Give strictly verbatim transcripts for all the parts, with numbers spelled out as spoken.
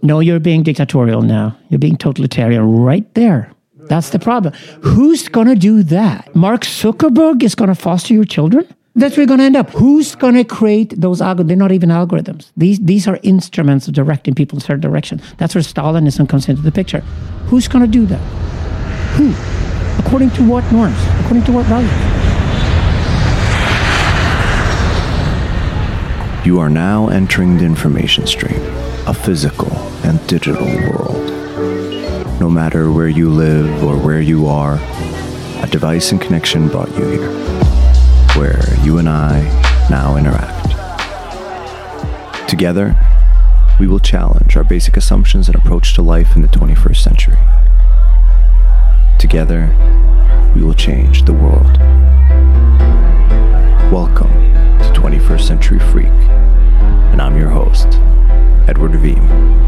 No, you're being dictatorial now. You're being totalitarian right there. That's the problem. Who's going to do that? Mark Zuckerberg is going to foster your children? That's where we're going to end up. Who's going to create those algorithms? They're not even algorithms. These these are instruments of directing people in a certain direction. That's where Stalinism comes into the picture. Who's going to do that? Who? According to what norms? According to what values? You are now entering the information stream, a physical and digital world. No matter where you live or where you are, a device and connection brought you here, where you and I now interact. Together, we will challenge our basic assumptions and approach to life in the twenty-first century. Together, we will change the world. Welcome to twenty-first Century Freak, and I'm your host, Edward Veeam.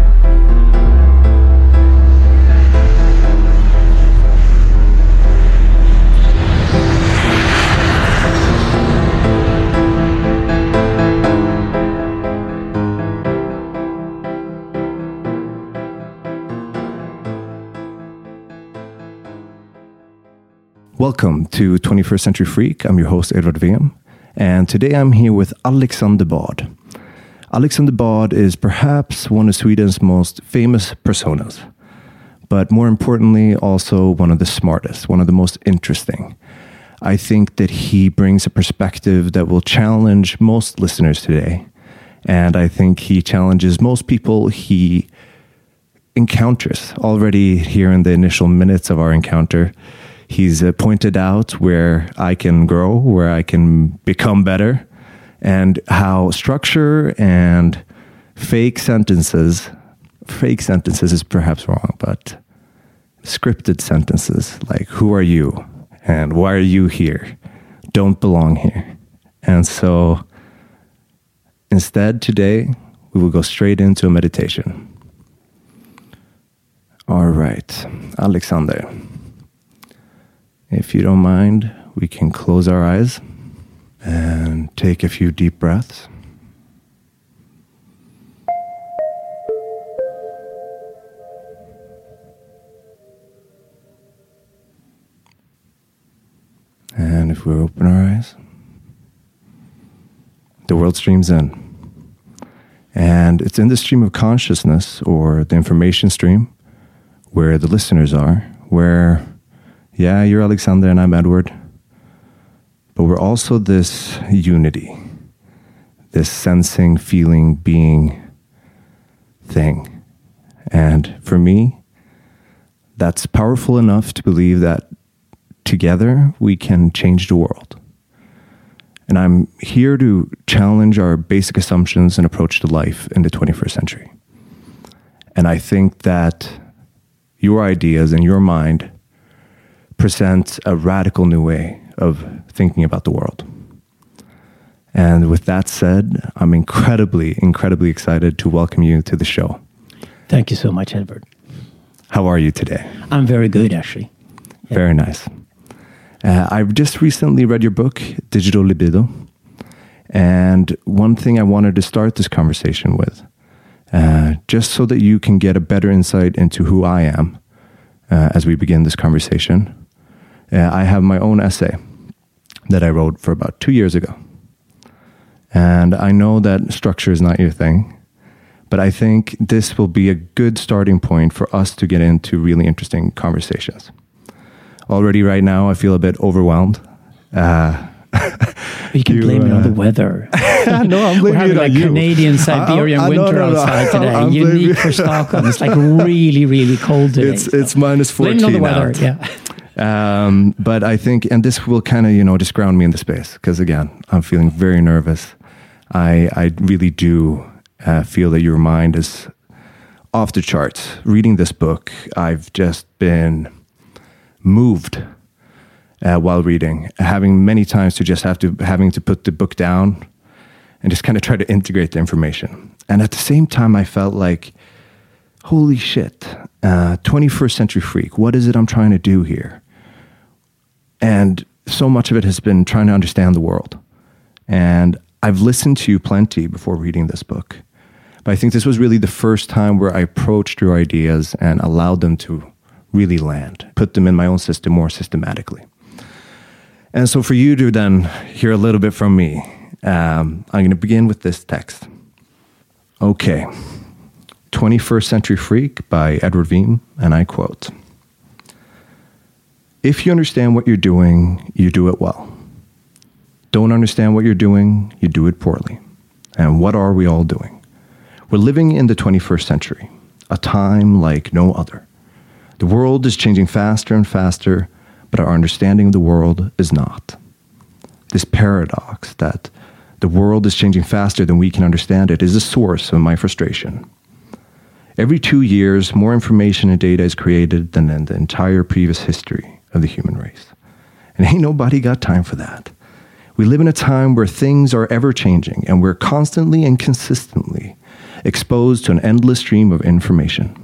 Welcome to twenty-first Century Freak. I'm your host, Edward Veeam, and today I'm here with Alexander Bard. Alexander Bard is perhaps one of Sweden's most famous personas, but more importantly, also one of the smartest, one of the most interesting. I think that he brings a perspective that will challenge most listeners today, and I think he challenges most people he encounters. Already here in the initial minutes of our encounter, he's uh, pointed out where I can grow, where I can become better, and how structure and fake sentences, fake sentences is perhaps wrong, but scripted sentences like, who are you? And why are you here? Don't belong here. And so instead today, we will go straight into a meditation. All right, Alexander. If you don't mind, we can close our eyes and take a few deep breaths. And if we open our eyes, the world streams in. And it's in the stream of consciousness, or the information stream, where the listeners are, where yeah, you're Alexander and I'm Edward, but we're also this unity, this sensing, feeling, being thing. And for me, that's powerful enough to believe that together we can change the world. And I'm here to challenge our basic assumptions and approach to life in the twenty-first century. And I think that your ideas and your mind presents a radical new way of thinking about the world. And with that said, I'm incredibly, incredibly excited to welcome you to the show. Thank you so much, Edward. How are you today? I'm very good, actually. Yeah. Very nice. Uh, I've just recently read your book, Digital Libido. And one thing I wanted to start this conversation with, uh, just so that you can get a better insight into who I am uh, as we begin this conversation. Uh, I have my own essay that I wrote for about two years ago. And I know that structure is not your thing, but I think this will be a good starting point for us to get into really interesting conversations. Already right now, I feel a bit overwhelmed. Uh, you can you, blame uh, it on the weather. No, I'm blaming We're having it on like you. Canadian Siberian I, I, I, winter no, no, no. outside today. I'm Unique for Stockholm. It's like really, really cold today. It's so. it's minus fourteen Blame it on the weather, out. yeah. Um, but I think, and this will kind of, you know, just ground me in the space. Because again, I'm feeling very nervous. I I really do uh, feel that your mind is off the charts. Reading this book, I've just been moved uh, while reading, having many times to just have to, having to put the book down and just kind of try to integrate the information. And at the same time, I felt like, holy shit, uh, twenty-first Century Freak, what is it I'm trying to do here? And so much of it has been trying to understand the world. And I've listened to you plenty before reading this book. But I think this was really the first time where I approached your ideas and allowed them to really land, put them in my own system more systematically. And so for you to then hear a little bit from me, um, I'm going to begin with this text. Okay, twenty-first Century Freak by Edward Veeam, and I quote, "If you understand what you're doing, you do it well. Don't understand what you're doing, you do it poorly. And what are we all doing? We're living in the twenty-first century, a time like no other. The world is changing faster and faster, but our understanding of the world is not. This paradox that the world is changing faster than we can understand it is the source of my frustration. Every two years, more information and data is created than in the entire previous history of the human race. And ain't nobody got time for that. We live in a time where things are ever changing, and we're constantly and consistently exposed to an endless stream of information.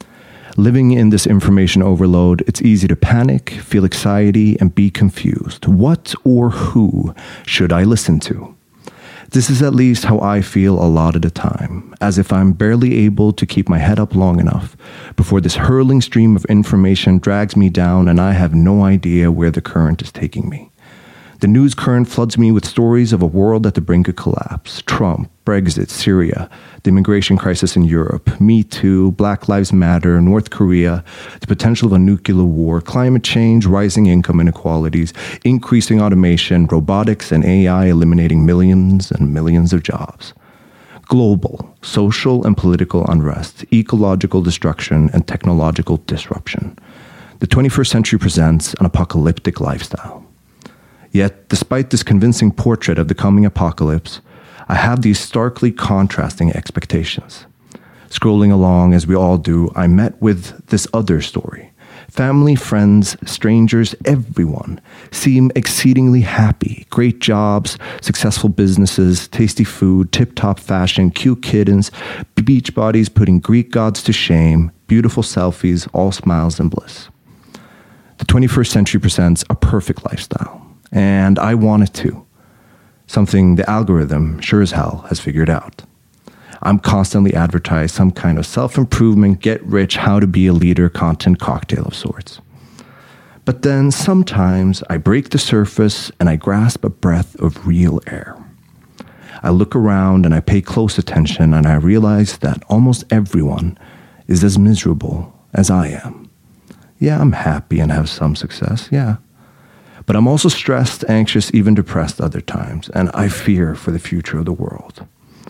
Living in this information overload, it's easy to panic, feel anxiety, and be confused. What or who should I listen to? This is at least how I feel a lot of the time, as if I'm barely able to keep my head up long enough before this hurling stream of information drags me down and I have no idea where the current is taking me. The news current floods me with stories of a world at the brink of collapse. Trump, Brexit, Syria, the immigration crisis in Europe, Me Too, Black Lives Matter, North Korea, the potential of a nuclear war, climate change, rising income inequalities, increasing automation, robotics, and A I eliminating millions and millions of jobs. Global, social and political unrest, ecological destruction, and technological disruption. The twenty-first century presents an apocalyptic lifestyle. Yet, despite this convincing portrait of the coming apocalypse, I have these starkly contrasting expectations. Scrolling along, as we all do, I met with this other story. Family, friends, strangers, everyone seem exceedingly happy. Great jobs, successful businesses, tasty food, tip-top fashion, cute kittens, beach bodies putting Greek gods to shame, beautiful selfies, all smiles and bliss. The twenty-first century presents a perfect lifestyle. And I want it too. Something the algorithm sure as hell has figured out. I'm constantly advertised some kind of self-improvement, get-rich, how-to-be-a-leader content cocktail of sorts. But then sometimes I break the surface and I grasp a breath of real air. I look around and I pay close attention and I realize that almost everyone is as miserable as I am. Yeah, I'm happy and have some success, yeah. But I'm also stressed, anxious, even depressed other times, and I fear for the future of the world.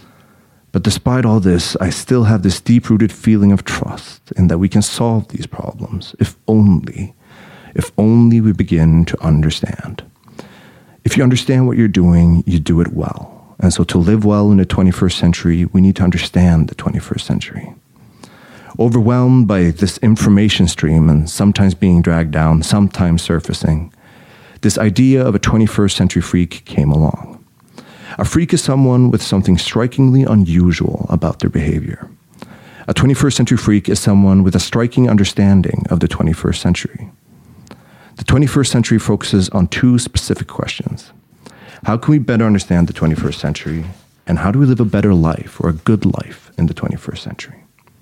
But despite all this, I still have this deep-rooted feeling of trust in that we can solve these problems, if only, if only we begin to understand. If you understand what you're doing, you do it well. And so to live well in the twenty-first century, we need to understand the twenty-first century. Overwhelmed by this information stream and sometimes being dragged down, sometimes surfacing, this idea of a twenty-first century freak came along. A freak is someone with something strikingly unusual about their behavior. A twenty-first century freak is someone with a striking understanding of the twenty-first century. The twenty-first century focuses on two specific questions. How can we better understand the twenty-first century? And how do we live a better life or a good life in the twenty-first century?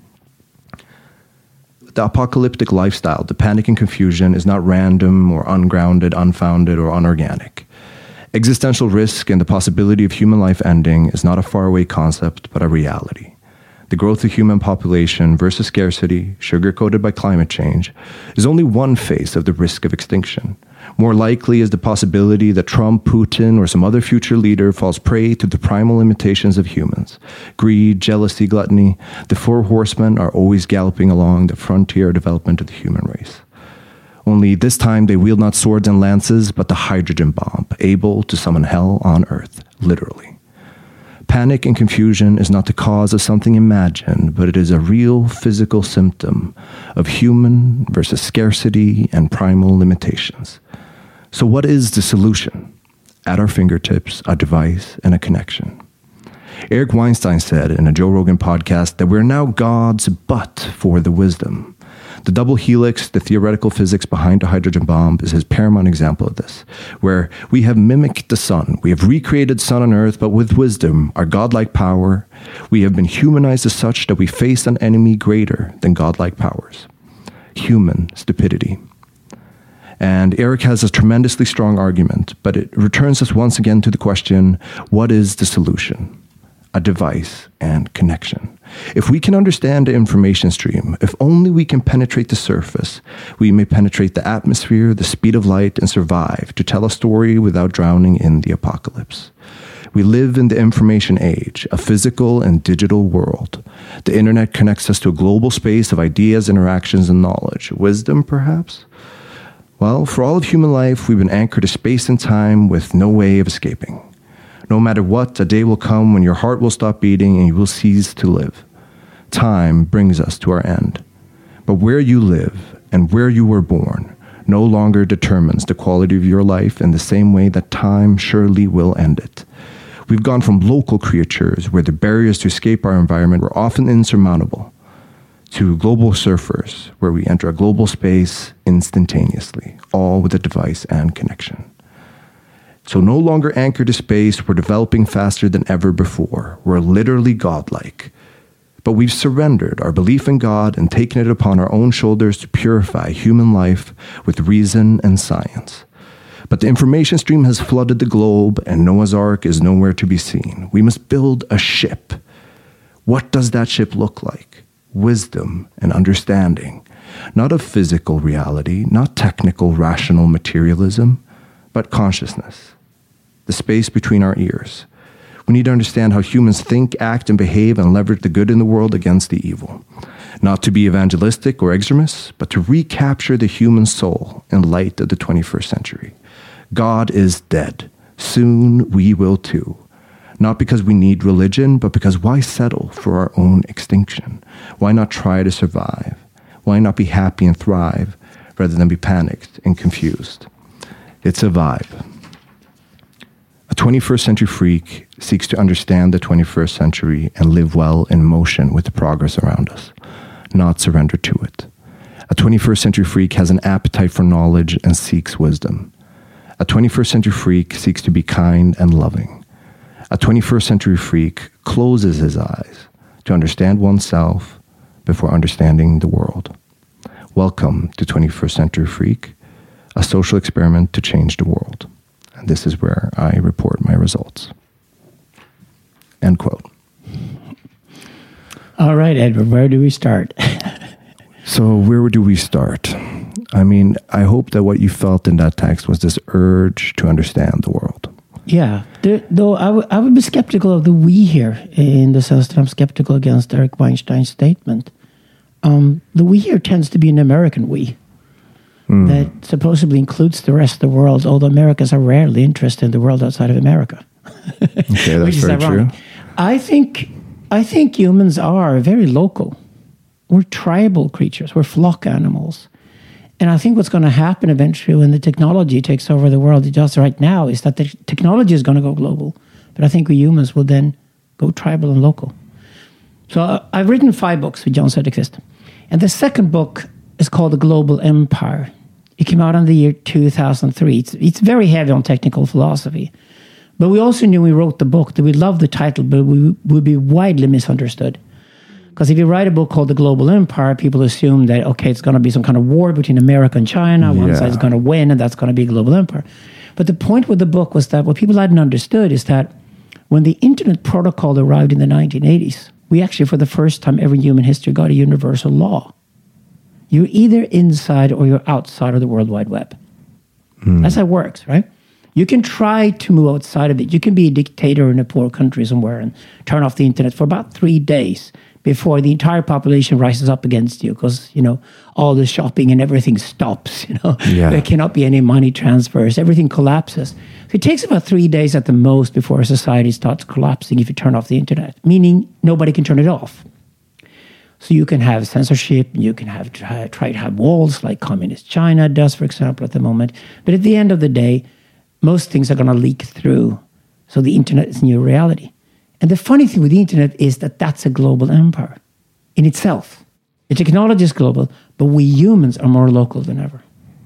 The apocalyptic lifestyle, the panic and confusion, is not random or ungrounded, unfounded, or unorganic. Existential risk and the possibility of human life ending is not a faraway concept, but a reality. The growth of human population versus scarcity, sugar-coated by climate change, is only one face of the risk of extinction. More likely is the possibility that Trump, Putin, or some other future leader falls prey to the primal limitations of humans. Greed, jealousy, gluttony, the four horsemen are always galloping along the frontier development of the human race. Only this time they wield not swords and lances, but the hydrogen bomb, able to summon hell on earth, literally. Panic and confusion is not the cause of something imagined, but it is a real physical symptom of human versus scarcity and primal limitations. So what is the solution? At our fingertips, a device and a connection. Eric Weinstein said in a Joe Rogan podcast that we're now gods but for the wisdom. The double helix, the theoretical physics behind a hydrogen bomb, is his paramount example of this, where we have mimicked the sun. We have recreated sun on earth, but with wisdom, our godlike power, we have been humanized as such that we face an enemy greater than godlike powers. Human stupidity. And Eric has a tremendously strong argument, but it returns us once again to the question, what is the solution? A device and connection. If we can understand the information stream, if only we can penetrate the surface, we may penetrate the atmosphere, the speed of light, and survive to tell a story without drowning in the apocalypse. We live in the information age, a physical and digital world. The internet connects us to a global space of ideas, interactions, and knowledge. Wisdom, perhaps? Well, for all of human life, we've been anchored to space and time with no way of escaping. No matter what, a day will come when your heart will stop beating and you will cease to live. Time brings us to our end. But where you live and where you were born no longer determines the quality of your life in the same way that time surely will end it. We've gone from local creatures where the barriers to escape our environment were often insurmountable, to global surfers where we enter a global space instantaneously, all with a device and connection. So no longer anchored to space, we're developing faster than ever before. We're literally godlike. But we've surrendered our belief in God and taken it upon our own shoulders to purify human life with reason and science. But the information stream has flooded the globe, and Noah's Ark is nowhere to be seen. We must build a ship. What does that ship look like? Wisdom and understanding. Not of physical reality, not technical, rational materialism, but consciousness. The space between our ears. We need to understand how humans think, act, and behave and leverage the good in the world against the evil. Not to be evangelistic or extremist, but to recapture the human soul in light of the twenty-first century. God is dead. Soon we will too. Not because we need religion, but because why settle for our own extinction? Why not try to survive? Why not be happy and thrive rather than be panicked and confused? It's a vibe. A twenty-first century freak seeks to understand the twenty-first century and live well in motion with the progress around us, not surrender to it. A twenty-first century freak has an appetite for knowledge and seeks wisdom. A twenty-first century freak seeks to be kind and loving. A twenty-first century freak closes his eyes to understand oneself before understanding the world. Welcome to twenty-first century freak, a social experiment to change the world. And this is where I report my results. End quote. All right, Edward, where do we start? So where do we start? I mean, I hope that what you felt in that text was this urge to understand the world. Yeah, there, though I, w- I would be skeptical of the we here, in the sense that I'm skeptical against Eric Weinstein's statement. Um, the we here tends to be an American we. Mm. That supposedly includes the rest of the world, although Americans are rarely interested in the world outside of America. Okay, that's Which is very ironic. true. I think, I think humans are very local. We're tribal creatures. We're flock animals. And I think what's going to happen eventually when the technology takes over the world, it does right now, is that the technology is going to go global. But I think we humans will then go tribal and local. So uh, I've written five books with Jon Söderqvist. And the second book is called The Global Empire. It came out in the year two thousand three. It's, it's very heavy on technical philosophy. But we also knew when we wrote the book that we loved the title, but we would be widely misunderstood. Because if you write a book called The Global Empire, people assume that, okay, it's going to be some kind of war between America and China. One yeah. side's going to win, and that's going to be a global empire. But the point with the book was that what people hadn't understood is that when the internet protocol arrived in the nineteen eighties, we actually, for the first time ever in human history, got a universal law. You're either inside or you're outside of the World Wide Web. Mm. That's how it works, right? You can try to move outside of it. You can be a dictator in a poor country somewhere and turn off the internet for about three days before the entire population rises up against you because, you know, all the shopping and everything stops, you know. Yeah. There cannot be any money transfers. Everything collapses. So it takes about three days at the most before a society starts collapsing if you turn off the internet, meaning nobody can turn it off. So you can have censorship, you can have try, try to have walls like communist China does, for example, at the moment. But at the end of the day, most things are going to leak through. So the internet is new reality. And the funny thing with the internet is that that's a global empire in itself. The technology is global, but we humans are more local than ever.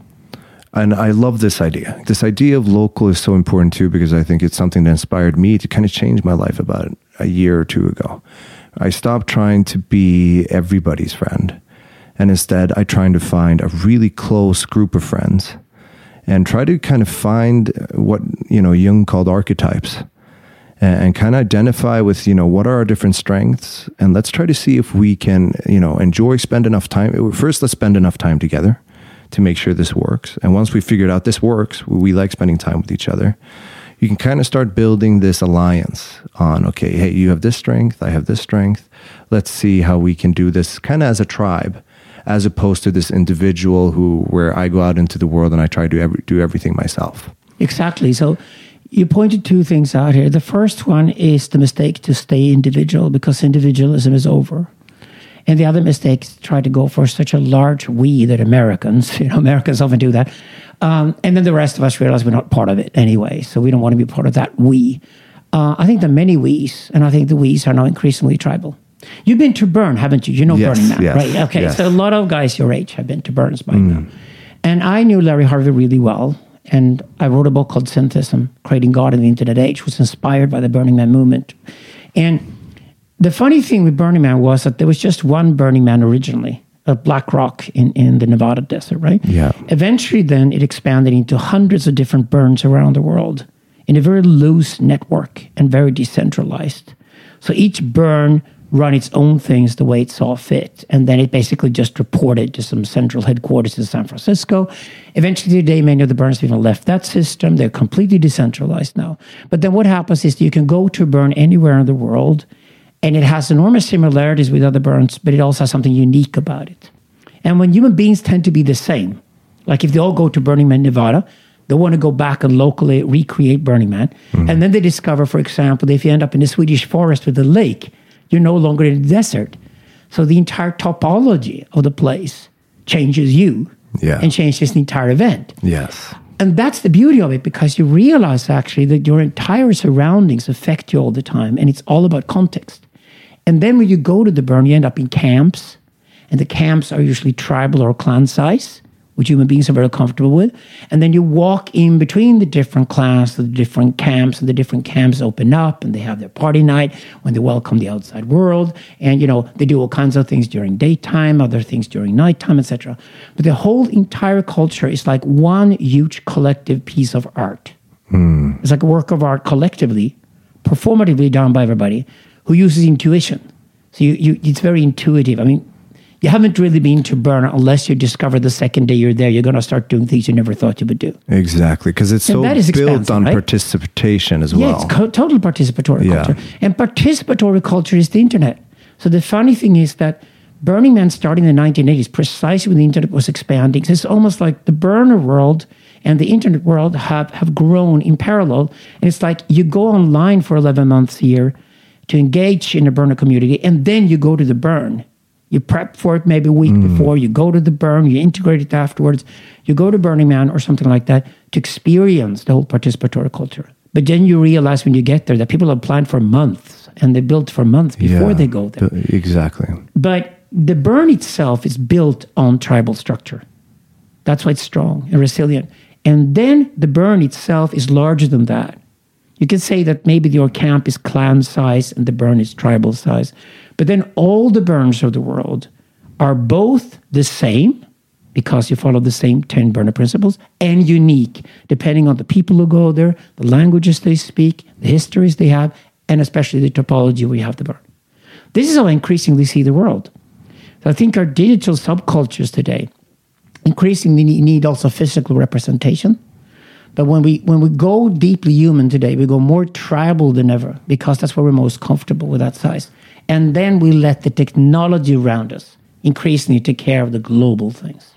And I love this idea. This idea of local is so important too, because I think it's something that inspired me to kind of change my life about a year or two ago. I stopped trying to be everybody's friend. And instead, I tried to find a really close group of friends and try to kind of find what, you know, Jung called archetypes and, and kind of identify with, you know, what are our different strengths? And let's try to see if we can, you know, enjoy, spend enough time. First, let's spend enough time together to make sure this works. And once we figured out this works, we like spending time with each other, you can kind of start building this alliance on, okay, hey, you have this strength, I have this strength. Let's see how we can do this kind of as a tribe, as opposed to this individual who, where I go out into the world and I try to every, do everything myself. Exactly. So you pointed two things out here. The first one is the mistake to stay individual, because individualism is over. And the other mistake is to try to go for such a large we that Americans, you know, Americans often do that. Um, and then the rest of us realize we're not part of it anyway. So we don't want to be part of that we. Uh, I think there are many we's, and I think the we's are now increasingly tribal. You've been to Bern, haven't you? You know yes, Burning Man, yes, right? Okay, yes. So a lot of guys your age have been to Burns by Mm. now. And I knew Larry Harvey really well. And I wrote a book called Synthesis, Creating God in the Internet Age, which was inspired by the Burning Man movement. And the funny thing with Burning Man was that there was just one Burning Man originally, at Black Rock in, in the Nevada desert, right? Yeah. Eventually, then, it expanded into hundreds of different burns around the world in a very loose network and very decentralized. So each burn run its own things the way it saw fit. And then it basically just reported to some central headquarters in San Francisco. Eventually today, many of the burns have even left that system. They're completely decentralized now. But then what happens is you can go to a burn anywhere in the world, and it has enormous similarities with other burns, but it also has something unique about it. And when human beings tend to be the same, like if they all go to Burning Man, Nevada, they want to go back and locally recreate Burning Man. Mm-hmm. And then they discover, for example, that if you end up in the Swedish forest with a lake, you're no longer in the desert. So the entire topology of the place changes you yeah. and changes the entire event. Yes. And that's the beauty of it, because you realize actually that your entire surroundings affect you all the time, and it's all about context. And then when you go to the burn, you end up in camps, and the camps are usually tribal or clan size, which human beings are very comfortable with. And then you walk in between the different clans, the different camps, and the different camps open up, and they have their party night when they welcome the outside world. And, you know, they do all kinds of things during daytime, other things during nighttime, et cetera. But the whole entire culture is like one huge collective piece of art. Mm. It's like a work of art collectively, performatively done by everybody who uses intuition. So you, you, it's very intuitive. I mean, you haven't really been to Burn unless you discover the second day you're there, you're going to start doing things you never thought you would do. Exactly, because it's so built on right? participation as yeah, well. Yeah, it's co- total participatory yeah. culture. And participatory culture is the internet. So the funny thing is that Burning Man starting in the nineteen eighties, precisely when the internet was expanding. So it's almost like the burner world and the internet world have, have grown in parallel. And it's like you go online for eleven months a year to engage in the burner community, and then you go to the burn. You prep for it maybe a week mm. before, you go to the burn, you integrate it afterwards, you go to Burning Man or something like that to experience the whole participatory culture. But then you realize when you get there that people have planned for months, and they built for months before yeah, they go there. Exactly. But the burn itself is built on tribal structure. That's why it's strong and resilient. And then the burn itself is larger than that. You can say that maybe your camp is clan size and the burn is tribal size. But then all the burns of the world are both the same, because you follow the same ten burner principles, and unique, depending on the people who go there, the languages they speak, the histories they have, and especially the topology where you have the burn. This is how I increasingly see the world. So I think our digital subcultures today increasingly need also physical representation. But when we when we go deeply human today, we go more tribal than ever, because that's where we're most comfortable with that size. And then we let the technology around us increasingly take care of the global things.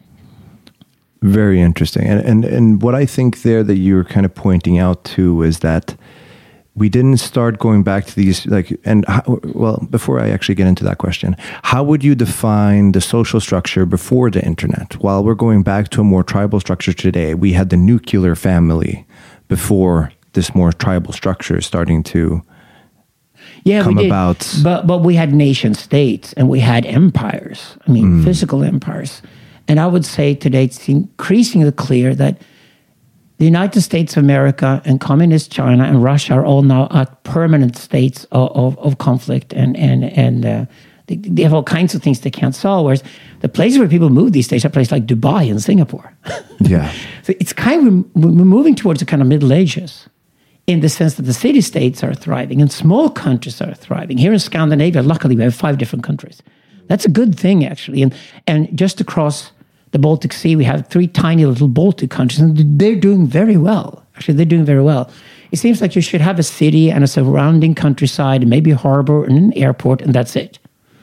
Very interesting. And, and and what I think there that you're kind of pointing out too is that we didn't start going back to these, like, and how, well, before I actually get into that question, how would you define the social structure before the internet? While we're going back to a more tribal structure today, we had the nuclear family before this more tribal structure starting to... yeah, come we did. about. But but we had nation states and we had empires. I mean, mm. physical empires. And I would say today it's increasingly clear that the United States of America and Communist China and Russia are all now at permanent states of, of, of conflict, and and and uh, they, they have all kinds of things they can't solve. Whereas the places where people move these days are places like Dubai and Singapore. Yeah, so it's kind of we're moving towards the kind of Middle Ages, in the sense that the city-states are thriving and small countries are thriving. Here in Scandinavia, luckily, we have five different countries. That's a good thing, actually. And and just across the Baltic Sea, we have three tiny little Baltic countries, and they're doing very well. Actually, they're doing very well. It seems like you should have a city and a surrounding countryside, and maybe a harbor and an airport, and that's it.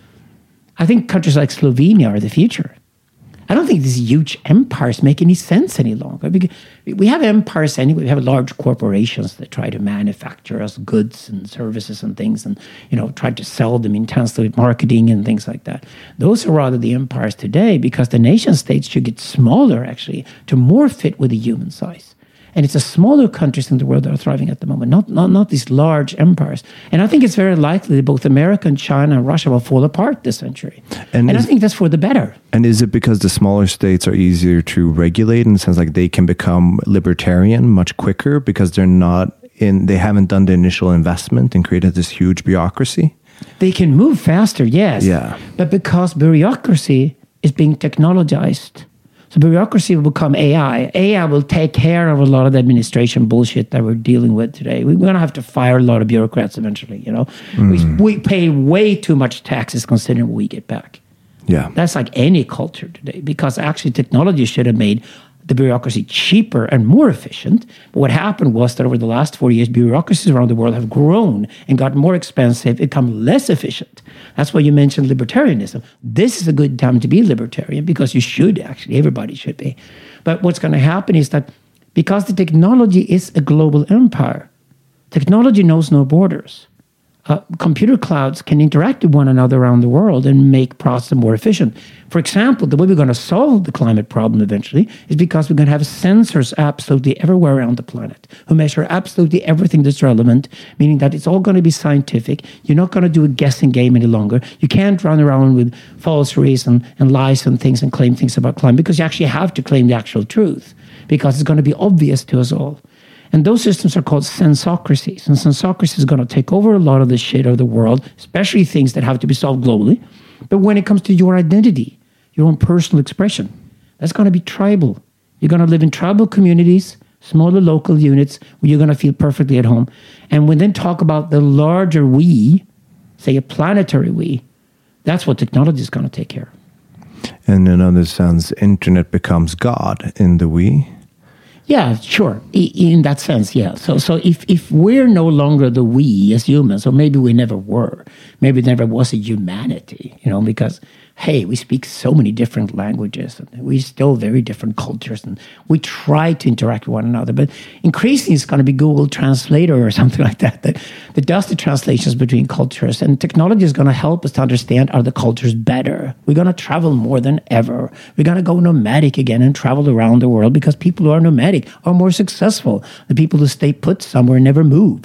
I think countries like Slovenia are the future. I don't think these huge empires make any sense any longer. Because we have empires anyway. We have large corporations that try to manufacture us goods and services and things, and you know try to sell them intensely with marketing and things like that. Those are rather the empires today, because the nation states should get smaller actually to more fit with the human size. And it's the smaller countries in the world that are thriving at the moment, not, not, not these large empires. And I think it's very likely that both America and China and Russia will fall apart this century. And, and is, I think that's for the better. And is it because the smaller states are easier to regulate, in the sense like they can become libertarian much quicker because they're not in, they haven't done the initial investment and created this huge bureaucracy? They can move faster, yes. Yeah. But because bureaucracy is being technologized, so bureaucracy will become A I. A I will take care of a lot of the administration bullshit that we're dealing with today. We're going to have to fire a lot of bureaucrats eventually, you know. Mm. We, we pay way too much taxes considering what we get back. Yeah. That's like any culture today, because actually technology should have made the bureaucracy cheaper and more efficient. But what happened was that over the last four years, bureaucracies around the world have grown and got more expensive, become less efficient. That's why you mentioned libertarianism. This is a good time to be libertarian, because you should actually, everybody should be. But what's going to happen is that because the technology is a global empire, technology knows no borders. Uh, computer clouds can interact with one another around the world and make process more efficient. For example, the way we're going to solve the climate problem eventually is because we're going to have sensors absolutely everywhere around the planet who measure absolutely everything that's relevant, meaning that it's all going to be scientific. You're not going to do a guessing game any longer. You can't run around with false reason and lies and things and claim things about climate, because you actually have to claim the actual truth, because it's going to be obvious to us all. And those systems are called sensocracies. And sensocracy is going to take over a lot of the shit of the world, especially things that have to be solved globally. But when it comes to your identity, your own personal expression, that's going to be tribal. You're going to live in tribal communities, smaller local units, where you're going to feel perfectly at home. And when then talk about the larger we, say a planetary we, that's what technology is going to take care of. And in other sense, internet becomes God in the we. Yeah, sure. In that sense, yeah. So so if, if we're no longer the we as humans, or maybe we never were, maybe there never was a humanity, you know, because, hey, we speak so many different languages, and we still very different cultures, and we try to interact with one another. But increasingly, it's going to be Google Translator or something like that, that, that does the translations between cultures. And technology is going to help us to understand other cultures better. We're going to travel more than ever. We're going to go nomadic again and travel around the world, because people who are nomadic are more successful than people who stay put somewhere and never move.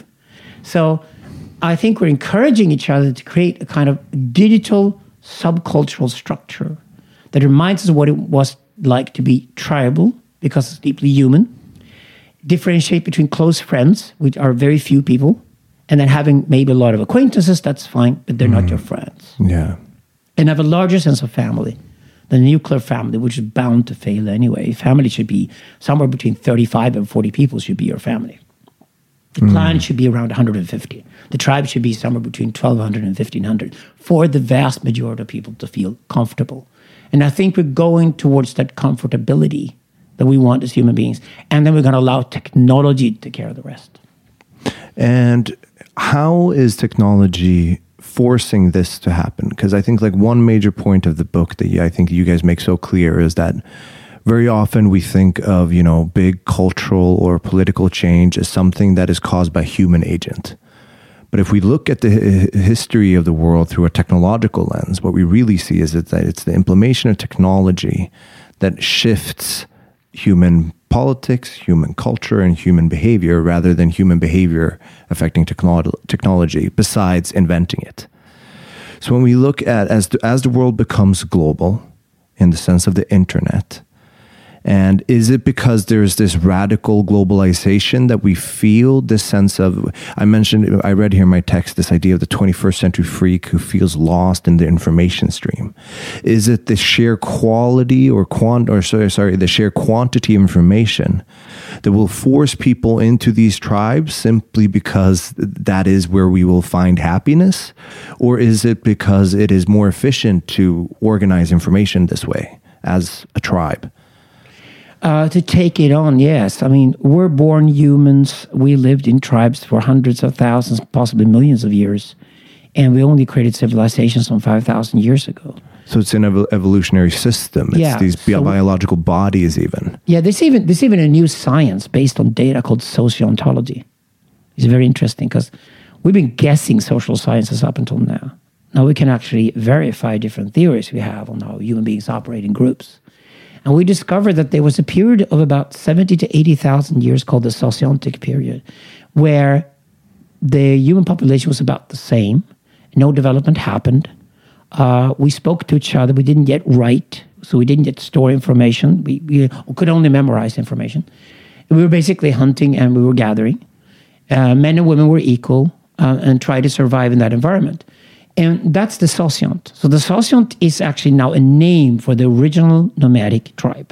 So I think we're encouraging each other to create a kind of digital subcultural structure that reminds us of what it was like to be tribal, because it's deeply human. Differentiate between close friends, which are very few people, and then having maybe a lot of acquaintances, that's fine, but they're mm. not your friends. Yeah. And have a larger sense of family. The nuclear family, which is bound to fail anyway. Family should be somewhere between thirty-five and forty people should be your family. The mm. clan should be around one hundred fifty. The tribe should be somewhere between twelve hundred and fifteen hundred for the vast majority of people to feel comfortable. And I think we're going towards that comfortability that we want as human beings. And then we're going to allow technology to take care of the rest. And how is technology forcing this to happen? Because I think like one major point of the book that I think you guys make so clear is that very often we think of, you know, big cultural or political change as something that is caused by human agent. But if we look at the history of the world through a technological lens, what we really see is that it's the implementation of technology that shifts human politics, human culture, and human behavior rather than human behavior affecting technolo- technology, besides inventing it. So when we look at, as the, as the world becomes global, in the sense of the internet, and is it because there's this radical globalization that we feel this sense of, I mentioned, I read here in my text, this idea of the twenty-first century freak who feels lost in the information stream. Is it the sheer quality or quant, or sorry, sorry, the sheer quantity of information that will force people into these tribes simply because that is where we will find happiness? Or is it because it is more efficient to organize information this way as a tribe? Uh, to take it on, yes. I mean, we're born humans. We lived in tribes for hundreds of thousands, possibly millions of years. And we only created civilizations some five thousand years ago. So it's an ev- evolutionary system. It's yeah, these bi- so, biological bodies even. Yeah, there's even, there's even a new science based on data called sociontology. It's very interesting because we've been guessing social sciences up until now. Now we can actually verify different theories we have on how human beings operate in groups. And we discovered that there was a period of about seventy to eighty thousand years called the Sociontic period, where the human population was about the same. No development happened. Uh, we spoke to each other. We didn't yet write, so we didn't yet store information. We, we could only memorize information. We were basically hunting and we were gathering. Uh, men and women were equal uh, and tried to survive in that environment. And that's the Sociont. So the Sociont is actually now a name for the original nomadic tribe.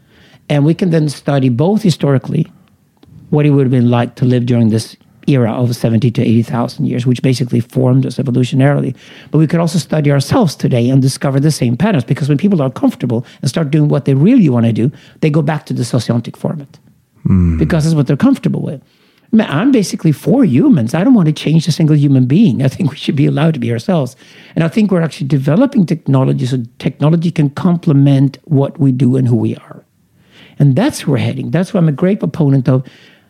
And we can then study both historically what it would have been like to live during this era of seventy to eighty thousand years, which basically formed us evolutionarily. But we could also study ourselves today and discover the same patterns, because when people are comfortable and start doing what they really want to do, they go back to the Sociontic format mm. because it's what they're comfortable with. I'm basically for humans. I don't want to change a single human being. I think we should be allowed to be ourselves. And I think we're actually developing technology so technology can complement what we do and who we are. And that's where we're heading. That's why I'm a great proponent of,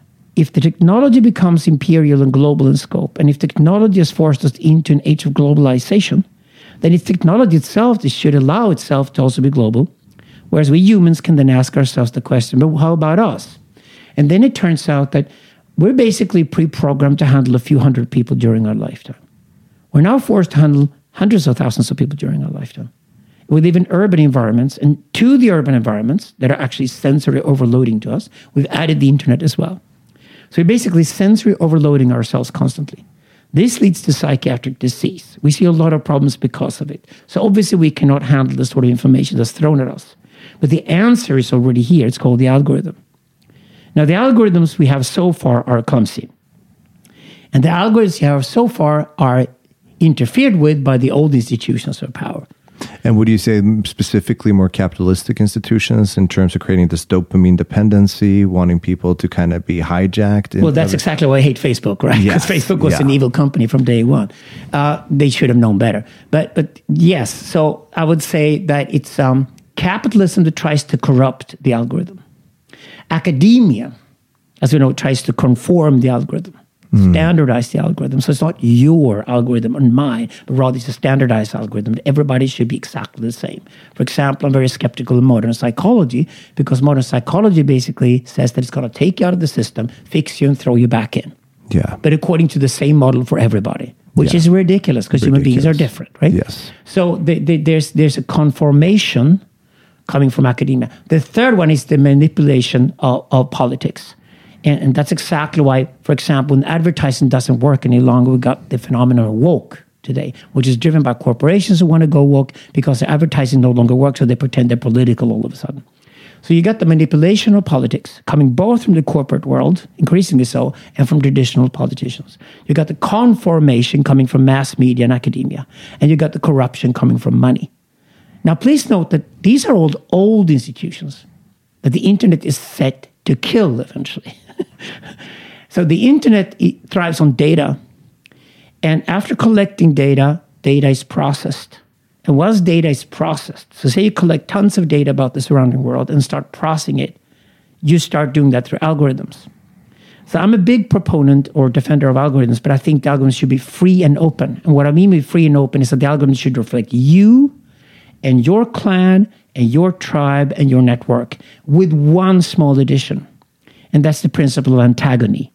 if the technology becomes imperial and global in scope, and if technology has forced us into an age of globalization, then it's technology itself that should allow itself to also be global, whereas we humans can then ask ourselves the question, but how about us? And then it turns out that we're basically pre-programmed to handle a few hundred people during our lifetime. We're now forced to handle hundreds of thousands of people during our lifetime. We live in urban environments, and to the urban environments that are actually sensory overloading to us, we've added the internet as well. So we're basically sensory overloading ourselves constantly. This leads to psychiatric disease. We see a lot of problems because of it. So obviously we cannot handle the sort of information that's thrown at us. But the answer is already here. It's called the algorithm. Now, the algorithms we have so far are clumsy. And the algorithms we have so far are interfered with by the old institutions of power. And would you say specifically more capitalistic institutions in terms of creating this dopamine dependency, wanting people to kind of be hijacked? Well, that's exactly why I hate Facebook, right? Because yes, Facebook was yeah. an evil company from day one. Uh, they should have known better. But but yes, so I would say that it's um, capitalism that tries to corrupt the algorithm. Academia, as we know, tries to conform the algorithm, mm. standardize the algorithm. So it's not your algorithm and mine, but rather it's a standardized algorithm. Everybody should be exactly the same. For example, I'm very skeptical of modern psychology, because modern psychology basically says that it's going to take you out of the system, fix you, and throw you back in. Yeah. But according to the same model for everybody, which yeah. is ridiculous, because human beings are different, right? Yes. So the, the, there's there's a conformation coming from academia. The third one is the manipulation of, of politics. And, and that's exactly why, for example, when advertising doesn't work any longer, we got the phenomenon of woke today, which is driven by corporations who want to go woke because the advertising no longer works, so they pretend they're political all of a sudden. So you got the manipulation of politics coming both from the corporate world, increasingly so, and from traditional politicians. You got the conformation coming from mass media and academia, and you got the corruption coming from money. Now, please note that these are all old institutions that the internet is set to kill eventually. So the internet thrives on data. And after collecting data, data is processed. And once data is processed, so say you collect tons of data about the surrounding world and start processing it, you start doing that through algorithms. So I'm a big proponent or defender of algorithms, but I think the algorithms should be free and open. And what I mean by free and open is that the algorithms should reflect you and your clan and your tribe and your network with one small addition. And that's the principle of antagony.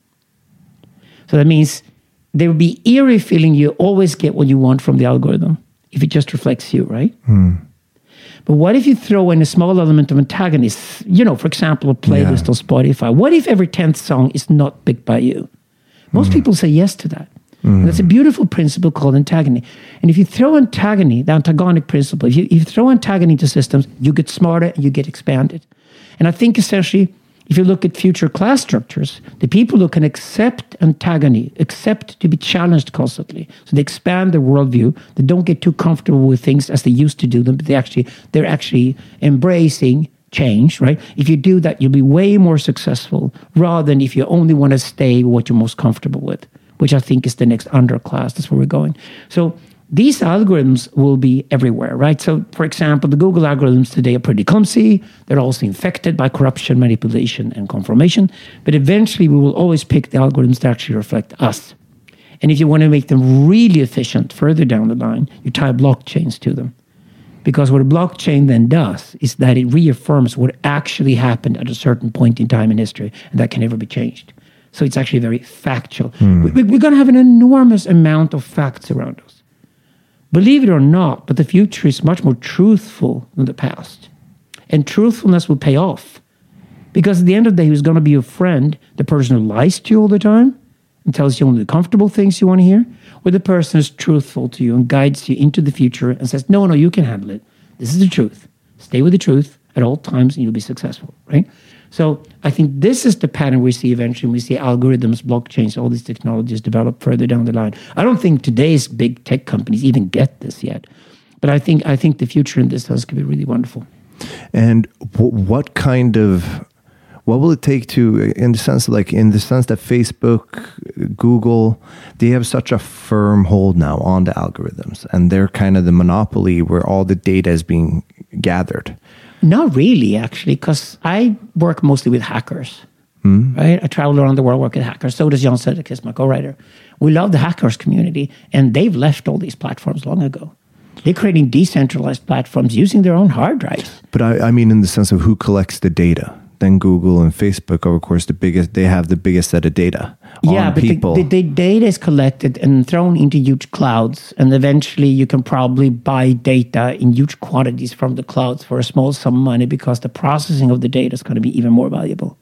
So that means there will be eerie feeling you always get what you want from the algorithm if it just reflects you, right? Mm. But what if you throw in a small element of antagonist? You know, for example, a playlist yeah. on Spotify. What if every tenth song is not picked by you? Most mm. people say yes to that. Mm. And that's a beautiful principle called antagony. And if you throw antagony, the antagonic principle, if you, if you throw antagony to systems, you get smarter and you get expanded. And I think essentially, if you look at future class structures, the people who can accept antagony, accept to be challenged constantly, so they expand their worldview, they don't get too comfortable with things as they used to do them, but they actually, they're actually embracing change, right? If you do that, you'll be way more successful rather than if you only want to stay with what you're most comfortable with, which I think is the next underclass. That's where we're going. So these algorithms will be everywhere, right? So, for example, the Google algorithms today are pretty clumsy. They're also infected by corruption, manipulation, and confirmation. But eventually, we will always pick the algorithms that actually reflect us. And if you want to make them really efficient further down the line, you tie blockchains to them. Because what a blockchain then does is that it reaffirms what actually happened at a certain point in time in history, and that can never be changed. So it's actually very factual. Mm. We, we're going to have an enormous amount of facts around us. Believe it or not, but the future is much more truthful than the past. And truthfulness will pay off. Because at the end of the day, who's going to be your friend? The person who lies to you all the time and tells you only the comfortable things you want to hear? Or the person who's truthful to you and guides you into the future and says, no, no, you can handle it. This is the truth. Stay with the truth at all times and you'll be successful, right? So I think this is the pattern we see eventually when we see algorithms, blockchains, all these technologies develop further down the line. I don't think today's big tech companies even get this yet. But I think I think the future in this sense could be really wonderful. And w- what kind of, what will it take to, in the sense, like in the sense that Facebook, Google, they have such a firm hold now on the algorithms and they're kind of the monopoly where all the data is being gathered. Not really, actually, because I work mostly with hackers, mm. right? I travel around the world, work with hackers. So does Jan Söderqvist, my co-writer. We love the hackers community, and they've left all these platforms long ago. They're creating decentralized platforms using their own hard drives. But I, I mean in the sense of who collects the data. Then Google and Facebook are, of course, the biggest. They have the biggest set of data on yeah, but people. The, the, the data is collected and thrown into huge clouds, and eventually you can probably buy data in huge quantities from the clouds for a small sum of money because the processing of the data is going to be even more valuable.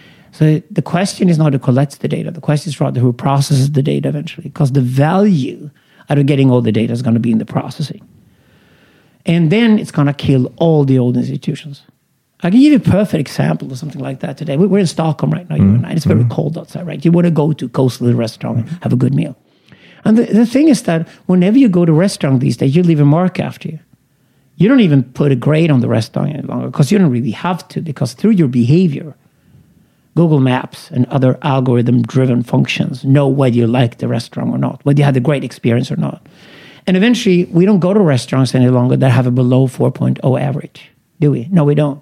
So the question is not who collects the data. The question is rather who processes the data eventually, because the value out of getting all the data is going to be in the processing. And then it's going to kill all the old institutions. I can give you a perfect example of something like that today. We're in Stockholm right now, you mm. and I. It's very mm. cold outside, right? You want to go to a coastal restaurant and have a good meal. And the, the thing is that whenever you go to a restaurant these days, you leave a mark after you. You don't even put a grade on the restaurant any longer because you don't really have to, because through your behavior, Google Maps and other algorithm-driven functions know whether you like the restaurant or not, whether you had a great experience or not. And eventually, we don't go to restaurants any longer that have a below four point oh average, do we? No, we don't.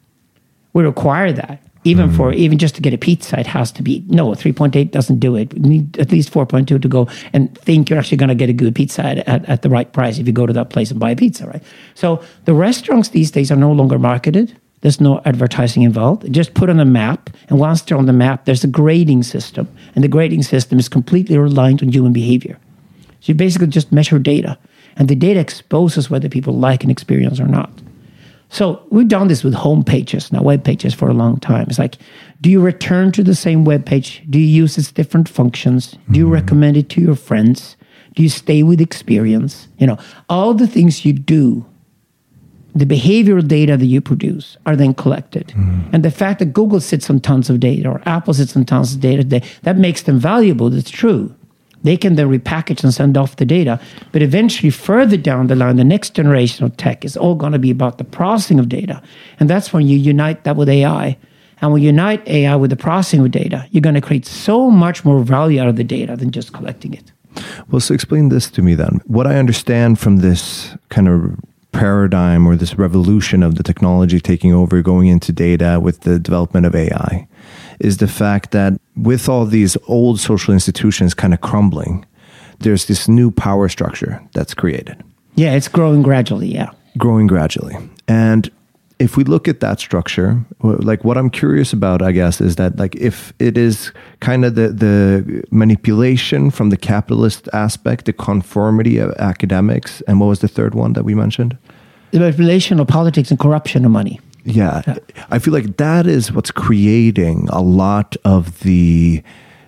We require that. Even mm-hmm. for, even just to get a pizza, it has to be, no, three point eight doesn't do it. We need at least four point two to go and think you're actually going to get a good pizza at, at, at the right price if you go to that place and buy a pizza, right? So the restaurants these days are no longer marketed. There's no advertising involved. Just put on a map, and once they're on the map, there's a grading system. And the grading system is completely reliant on human behavior. So you basically just measure data, and the data exposes whether people like an experience or not. So we've done this with home pages, now web pages for a long time. It's like, do you return to the same web page? Do you use its different functions? Do you mm-hmm. recommend it to your friends? Do you stay with experience? You know, all the things you do, the behavioral data that you produce are then collected. Mm-hmm. And the fact that Google sits on tons of data or Apple sits on tons of data, they, that makes them valuable. That's true. They can then repackage and send off the data. But eventually, further down the line, the next generation of tech is all going to be about the processing of data. And that's when you unite that with A I. And when you unite A I with the processing of data, you're going to create so much more value out of the data than just collecting it. Well, so explain this to me then. What I understand from this kind of paradigm or this revolution of the technology taking over, going into data with the development of A I, is the fact that with all these old social institutions kind of crumbling, there's this new power structure that's created. Yeah, it's growing gradually, yeah. growing gradually. And if we look at that structure, like what I'm curious about, I guess, is that like if it is kind of the, the manipulation from the capitalist aspect, the conformity of academics, and what was the third one that we mentioned? The manipulation of politics and corruption of money. Yeah. yeah. I feel like that is what's creating a lot of the...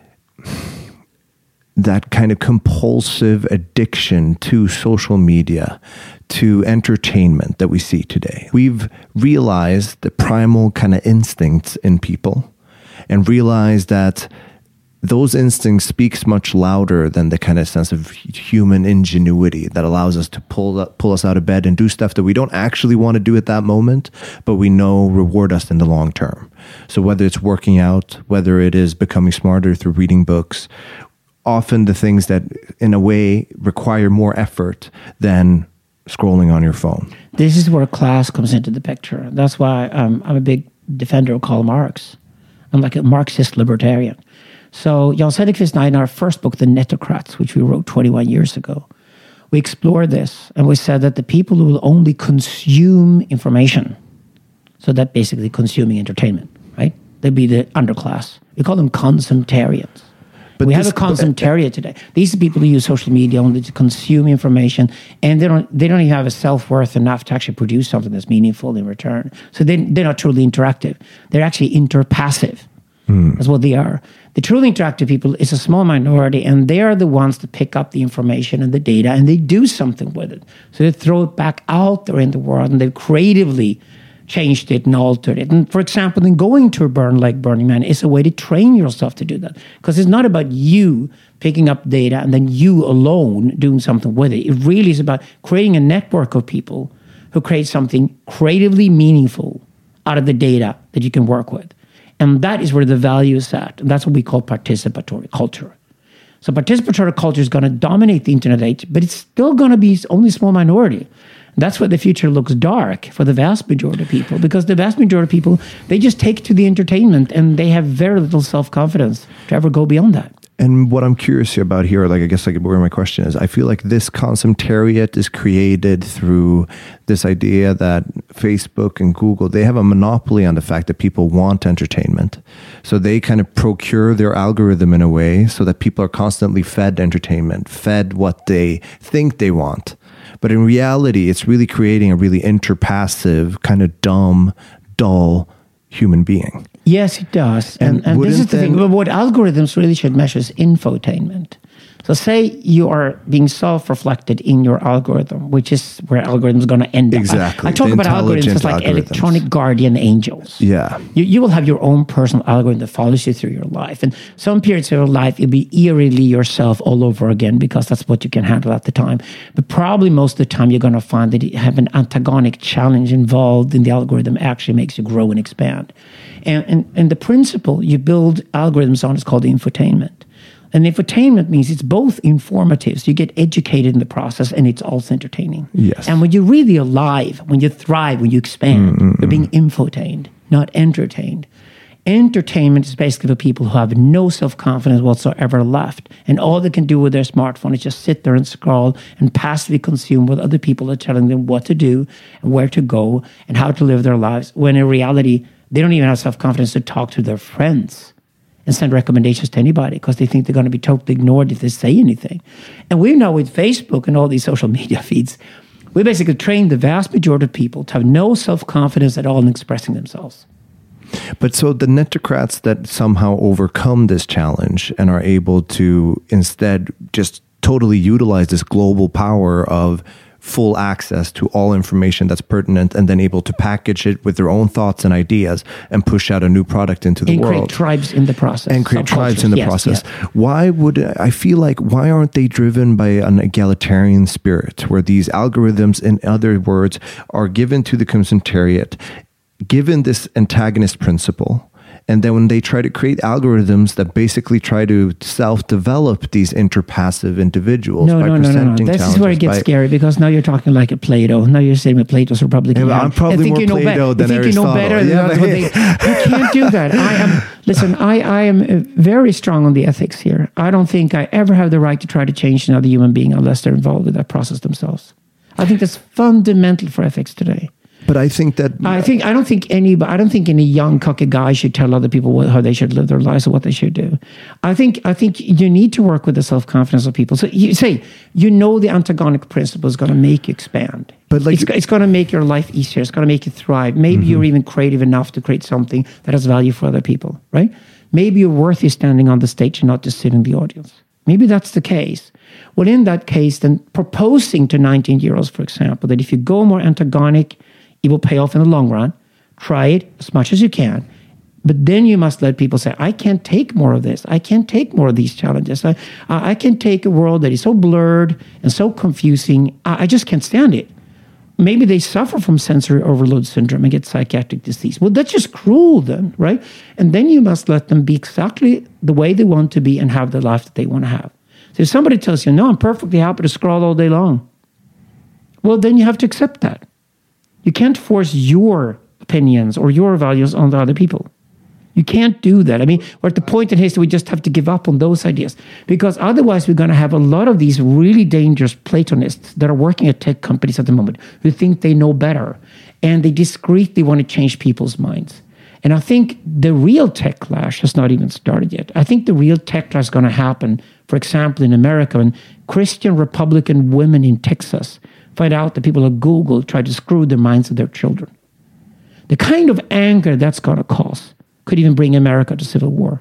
that kind of compulsive addiction to social media, to entertainment that we see today. We've realized the primal kind of instincts in people and realized that those instincts speaks much louder than the kind of sense of human ingenuity that allows us to pull pull us out of bed and do stuff that we don't actually want to do at that moment, but we know reward us in the long term. So whether it's working out, whether it is becoming smarter through reading books, often the things that in a way require more effort than scrolling on your phone. This is where class comes into the picture. That's why um, I'm a big defender of Karl Marx. I'm like a Marxist libertarian. So Jan Söderqvist and I, in our first book, The Netocrats, which we wrote twenty-one years ago, we explored this and we said that the people who will only consume information, so that basically consuming entertainment, right? They'd be the underclass. We call them consumptarians. But we this, have a consumptarian today. These are people who use social media only to consume information, and they don't they don't even have a self-worth enough to actually produce something that's meaningful in return. So they, they're not truly interactive. They're actually interpassive. Mm. That's what they are. The truly interactive people is a small minority, and they are the ones that pick up the information and the data, and they do something with it. So they throw it back out there in the world, and they creatively changed it and altered it. And for example, in going to a burn like Burning Man is a way to train yourself to do that. Because it's not about you picking up data and then you alone doing something with it. It really is about creating a network of people who create something creatively meaningful out of the data that you can work with. And that is where the value is at. And that's what we call participatory culture. So participatory culture is going to dominate the internet age, but it's still going to be only a small minority. That's why the future looks dark for the vast majority of people, because the vast majority of people, they just take to the entertainment and they have very little self-confidence to ever go beyond that. And what I'm curious about here, like I guess like where my question is, I feel like this consumptariat is created through this idea that Facebook and Google, they have a monopoly on the fact that people want entertainment. So they kind of procure their algorithm in a way so that people are constantly fed entertainment, fed what they think they want. But in reality, it's really creating a really interpassive, kind of dumb, dull human being. Yes, it does. And, and, and this is the then, thing. What algorithms really should measure is infotainment. So say you are being self-reflected in your algorithm, which is where algorithms are going to end up. Exactly. I, I talk about algorithms as like algorithms. Electronic guardian angels. Yeah. You, you will have your own personal algorithm that follows you through your life. And some periods of your life, you'll be eerily yourself all over again because that's what you can handle at the time. But probably most of the time, you're going to find that you have an antagonic challenge involved in the algorithm actually makes you grow and expand. And, and, and the principle you build algorithms on is called infotainment. And infotainment means it's both informative, so you get educated in the process, and it's also entertaining. Yes. And when you're really alive, when you thrive, when you expand, mm-hmm. you're being infotained, not entertained. Entertainment is basically for people who have no self-confidence whatsoever left, and all they can do with their smartphone is just sit there and scroll and passively consume what other people are telling them what to do and where to go and how to live their lives, when in reality, they don't even have self-confidence to talk to their friends and send recommendations to anybody because they think they're going to be totally ignored if they say anything. And we know with Facebook and all these social media feeds, we basically train the vast majority of people to have no self-confidence at all in expressing themselves. But so the netocrats that somehow overcome this challenge and are able to instead just totally utilize this global power of full access to all information that's pertinent and then able to package it with their own thoughts and ideas and push out a new product into the and world. And create tribes in the process. And create tribes in the yes, process. Yes. Why would, I feel like, why aren't they driven by an egalitarian spirit where these algorithms, in other words, are given to the consumptariat, given this antagonist principle? And then when they try to create algorithms that basically try to self-develop these interpassive individuals no, by no, presenting no, no. This is where it gets by, scary because now you're talking like a Plato. Now you're saying with Plato's Republican. Yeah, I'm probably more you know Plato be- than you think Aristotle. You know better. Yeah, than they, you can't do that. I am. Listen, I, I am very strong on the ethics here. I don't think I ever have the right to try to change another human being unless they're involved with that process themselves. I think that's fundamental for ethics today. But I think that I think I don't think any I don't think any young cocky guy should tell other people what, how they should live their lives or what they should do. I think I think you need to work with the self-confidence of people. So you say you know the antagonic principle is going to make you expand. But like it's, it's going to make your life easier. It's going to make you thrive. Maybe mm-hmm. you're even creative enough to create something that has value for other people, right? Maybe you're worthy standing on the stage and not just sitting in the audience. Maybe that's the case. Well, in that case, then proposing to nineteen-year-olds, for example, that if you go more antagonic, it will pay off in the long run. Try it as much as you can. But then you must let people say, I can't take more of this. I can't take more of these challenges. I, I can't take a world that is so blurred and so confusing. I, I just can't stand it. Maybe they suffer from sensory overload syndrome and get psychiatric disease. Well, that's just cruel then, right? And then you must let them be exactly the way they want to be and have the life that they want to have. So if somebody tells you, no, I'm perfectly happy to scroll all day long, well, then you have to accept that. You can't force your opinions or your values on the other people. You can't do that. I mean, we're at the point in history we just have to give up on those ideas, because otherwise we're going to have a lot of these really dangerous Platonists that are working at tech companies at the moment who think they know better, and they discreetly want to change people's minds. And I think the real tech clash has not even started yet. I think the real tech clash is going to happen, for example, in America, when Christian Republican women in Texas find out that people at Google try to screw the minds of their children. The kind of anger that's going to cause could even bring America to civil war.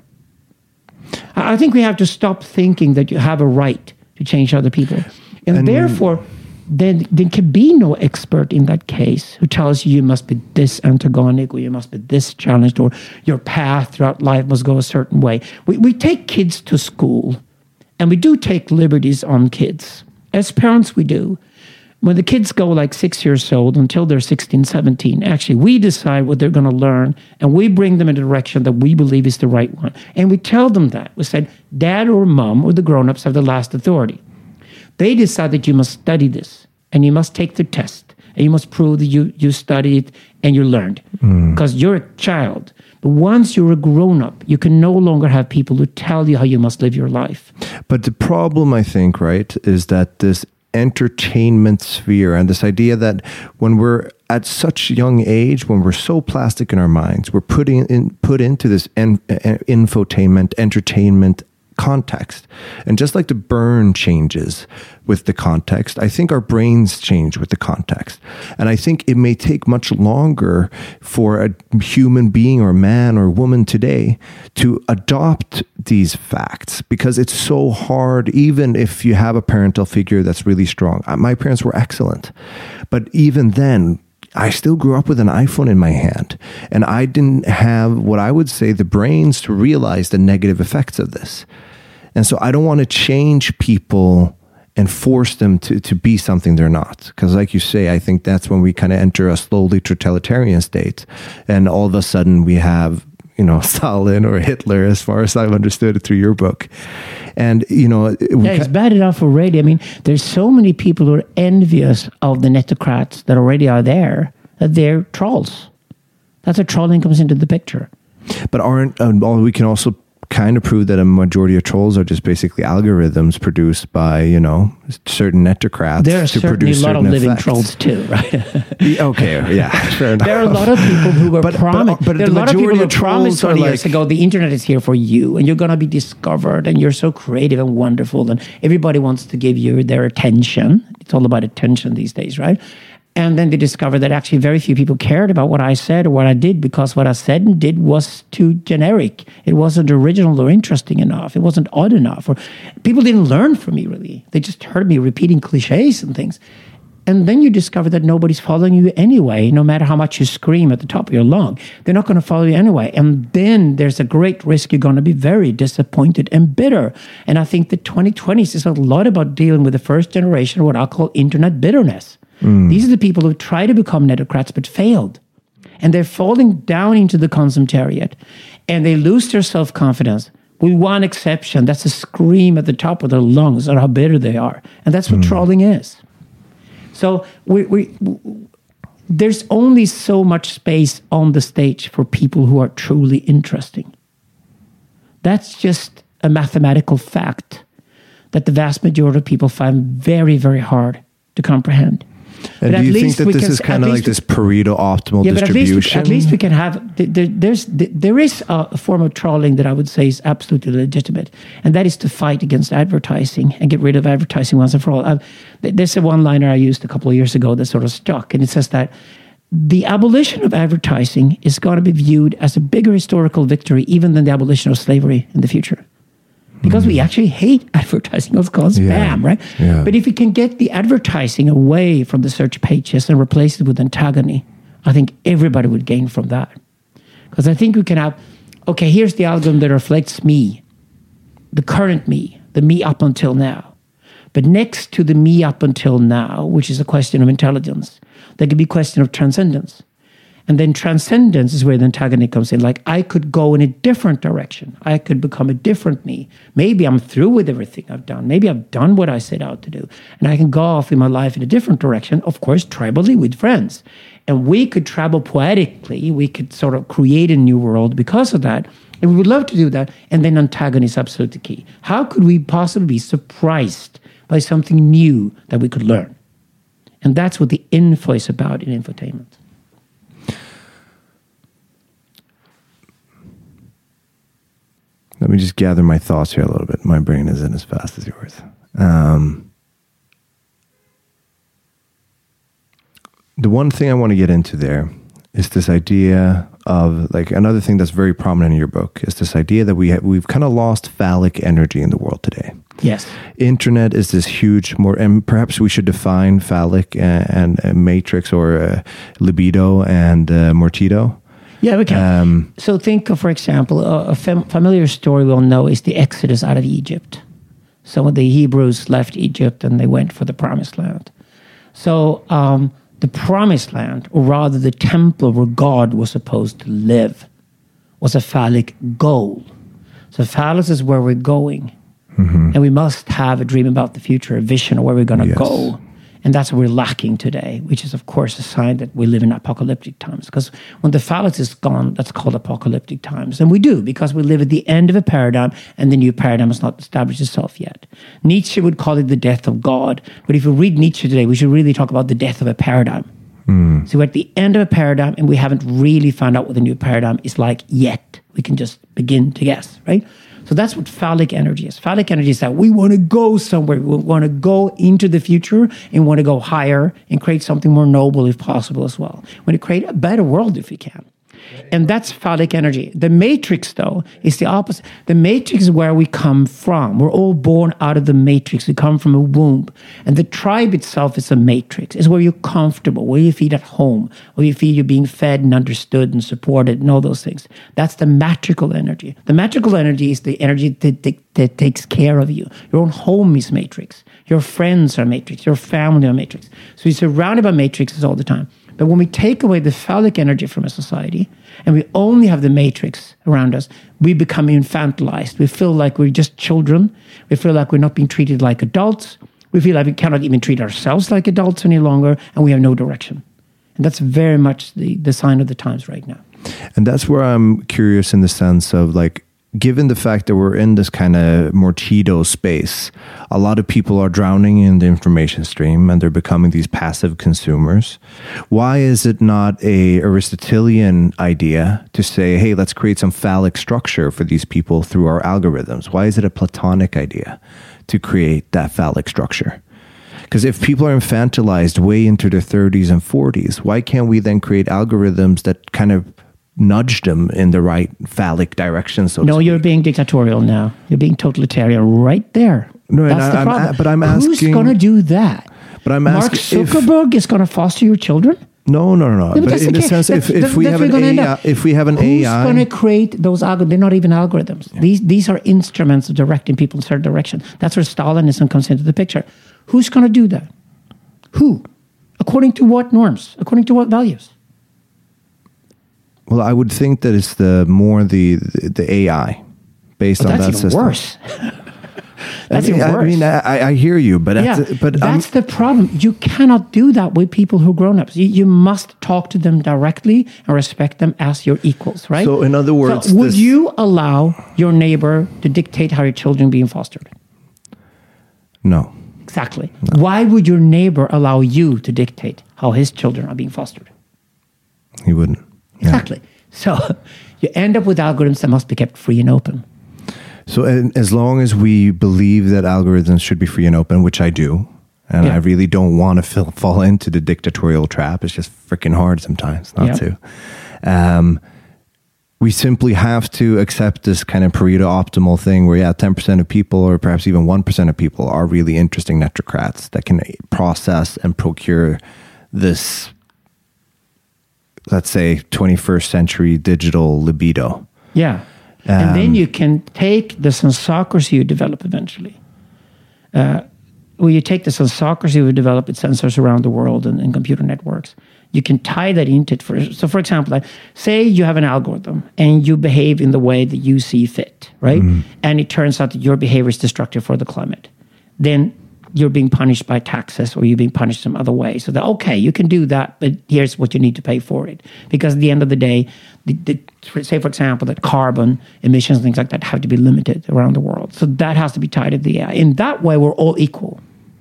I think we have to stop thinking that you have a right to change other people. And, and therefore, then there can be no expert in that case who tells you you must be this antagonic, or you must be this challenged, or your path throughout life must go a certain way. We, we take kids to school, and we do take liberties on kids. As parents, we do. When the kids go like six years old until they're sixteen, seventeen, actually, we decide what they're going to learn, and we bring them in a direction that we believe is the right one. And we tell them that. We said, dad or mom or the grown-ups have the last authority. They decide that you must study this, and you must take the test, and you must prove that you, you studied and you learned, because mm. you're a child. But once you're a grown-up, you can no longer have people who tell you how you must live your life. But the problem, I think, right, is that this entertainment sphere and this idea that when we're at such young age, when we're so plastic in our minds, we're putting in put into this en, en, infotainment, entertainment context. And just like the burn changes with the context, I think our brains change with the context. And I think it may take much longer for a human being or man or woman today to adopt these facts, because it's so hard, even if you have a parental figure that's really strong. My parents were excellent, but even then, I still grew up with an iPhone in my hand, and I didn't have what I would say the brains to realize the negative effects of this. And so I don't want to change people and force them to, to be something they're not. Because like you say, I think that's when we kind of enter a slowly totalitarian state. And all of a sudden we have, you know, Stalin or Hitler, as far as I've understood it through your book. And, you know... It, yeah, it's bad enough already. I mean, there's so many people who are envious of the netocrats that already are there, that they're trolls. That's where trolling comes into the picture. But aren't... Um, we can also kind of prove that a majority of trolls are just basically algorithms produced by, you know, certain netocrats there are to certainly produce a lot of living effects. Trolls too, right? Okay, yeah, fair enough. There are a lot of people who were but, promised. But, but there are the a lot of people who of promised twenty like, years ago, the internet is here for you, and you're going to be discovered, and you're so creative and wonderful, and everybody wants to give you their attention. It's all about attention these days, right? And then they discovered that actually very few people cared about what I said or what I did, because what I said and did was too generic. It wasn't original or interesting enough. It wasn't odd enough. Or people didn't learn from me, really. They just heard me repeating cliches and things. And then you discover that nobody's following you anyway, no matter how much you scream at the top of your lung. They're not going to follow you anyway. And then there's a great risk you're going to be very disappointed and bitter. And I think the twenty twenties is a lot about dealing with the first generation of what I call internet bitterness. Mm. These are the people who try to become netocrats but failed. And they're falling down into the consummariat. And they lose their self-confidence. With one exception, that's a scream at the top of their lungs at how bitter they are. And that's what mm. trolling is. So we, we, there's only so much space on the stage for people who are truly interesting. That's just a mathematical fact that the vast majority of people find very, very hard to comprehend. And But do at you think least that we this can- is at kind of least like this Pareto optimal Yeah, but at least, distribution? we, at least we can have, there, there's, there is a form of trolling that I would say is absolutely legitimate, and that is to fight against advertising and get rid of advertising once and for all. Uh, there's a one-liner I used a couple of years ago that sort of stuck, and it says that the abolition of advertising is going to be viewed as a bigger historical victory even than the abolition of slavery in the future. Because mm. we actually hate advertising. It's called spam, yeah. right? Yeah. But if we can get the advertising away from the search pages and replace it with antagony, I think everybody would gain from that. Because I think we can have, okay, here's the algorithm that reflects me, the current me, the me up until now. But next to the me up until now, which is a question of intelligence, there could be a question of transcendence. And then transcendence is where the antagonist comes in. Like, I could go in a different direction. I could become a different me. Maybe I'm through with everything I've done. Maybe I've done what I set out to do. And I can go off in my life in a different direction, of course, tribally with friends. And we could travel poetically. We could sort of create a new world because of that. And we would love to do that. And then antagonist is absolutely key. How could we possibly be surprised by something new that we could learn? And that's what the info is about in infotainment. Let me just gather my thoughts here a little bit. My brain isn't as fast as yours. Um, the one thing I want to get into there is this idea of, like, another thing that's very prominent in your book is this idea that we have, we've kind of lost phallic energy in the world today. Yes. Internet is this huge, more, and perhaps we should define phallic and, and, and matrix or uh, libido and uh, mortido. Yeah, we can. Um, so think of, for example, a, a fam- familiar story we'll know is the Exodus out of Egypt. So when the Hebrews left Egypt and they went for the Promised Land. So um, the Promised Land, or rather the temple where God was supposed to live, was a phallic goal. So phallus is where we're going. Mm-hmm. And we must have a dream about the future, a vision of where we're going to yes. go. And that's what we're lacking today, which is, of course, a sign that we live in apocalyptic times. Because when the phallus is gone, that's called apocalyptic times. And we do, because we live at the end of a paradigm, and the new paradigm has not established itself yet. Nietzsche would call it the death of God. But if we read Nietzsche today, we should really talk about the death of a paradigm. Mm. So we're at the end of a paradigm, and we haven't really found out what the new paradigm is like yet. We can just begin to guess, right? So that's what phallic energy is. Phallic energy is that we want to go somewhere. We want to go into the future and want to go higher and create something more noble if possible as well. We want to create a better world if we can. And that's phallic energy. The matrix, though, is the opposite. The matrix is where we come from. We're all born out of the matrix. We come from a womb. And the tribe itself is a matrix. It's where you're comfortable, where you feel at home, where you feel you're being fed and understood and supported and all those things. That's the matrical energy. The matrical energy is the energy that, that, that takes care of you. Your own home is matrix. Your friends are matrix. Your family are matrix. So you're surrounded by matrices all the time. But when we take away the phallic energy from a society and we only have the matrix around us, we become infantilized. We feel like we're just children. We feel like we're not being treated like adults. We feel like we cannot even treat ourselves like adults any longer, and we have no direction. And that's very much the, the sign of the times right now. And that's where I'm curious in the sense of, like, given the fact that we're in this kind of Mortido space, a lot of people are drowning in the information stream and they're becoming these passive consumers. Why is it not a Aristotelian idea to say, hey, let's create some phallic structure for these people through our algorithms? Why is it a Platonic idea to create that phallic structure? Because if people are infantilized way into their thirties and forties, why can't we then create algorithms that kind of nudge them in the right phallic direction? So no, you're being dictatorial now. You're being totalitarian right there. No, that's and the I, problem. I'm, but I'm asking, who's going to do that? But I'm Mark asking, Zuckerberg is going to foster your children. No, no, no. no. Yeah, but but in the sense, if, if we have an A I, if we have an who's A I, who's going to create those algorithms? They're not even algorithms. Yeah. These these are instruments of directing people in a certain direction. That's where Stalinism comes into the picture. Who's going to do that? Who? According to what norms? According to what values? Well, I would think that it's the more the the, the A I based well, on that even system. Worse. That's I mean, even worse. I mean, I, I hear you, but yeah, that's, but that's I'm, the problem. You cannot do that with people who are grown-ups. You, you must talk to them directly and respect them as your equals, right? So, in other words, so would this, you allow your neighbor to dictate how your children are being fostered? No. Exactly. No. Why would your neighbor allow you to dictate how his children are being fostered? He wouldn't. Yeah. Exactly. So you end up with algorithms that must be kept free and open. So as long as we believe that algorithms should be free and open, which I do, and yeah. I really don't want to fill, fall into the dictatorial trap. It's just freaking hard sometimes not yeah. to. Um, we simply have to accept this kind of Pareto optimal thing where, yeah, ten percent of people or perhaps even one percent of people are really interesting netocrats that can process and procure this, let's say, twenty-first century digital libido. Yeah. Um, and then you can take the sensocracy you develop eventually. Uh, well, you take the sensocracy you develop with sensors around the world and, and computer networks. You can tie that into it. For, so, for example, like, say you have an algorithm and you behave in the way that you see fit, right? Mm. And it turns out that your behavior is destructive for the climate. Then you're being punished by taxes or you're being punished some other way. So that, okay, you can do that, but here's what you need to pay for it. Because at the end of the day, the, the, say, for example, that carbon emissions and things like that have to be limited around the world. So that has to be tied to the A I. In that way, we're all equal.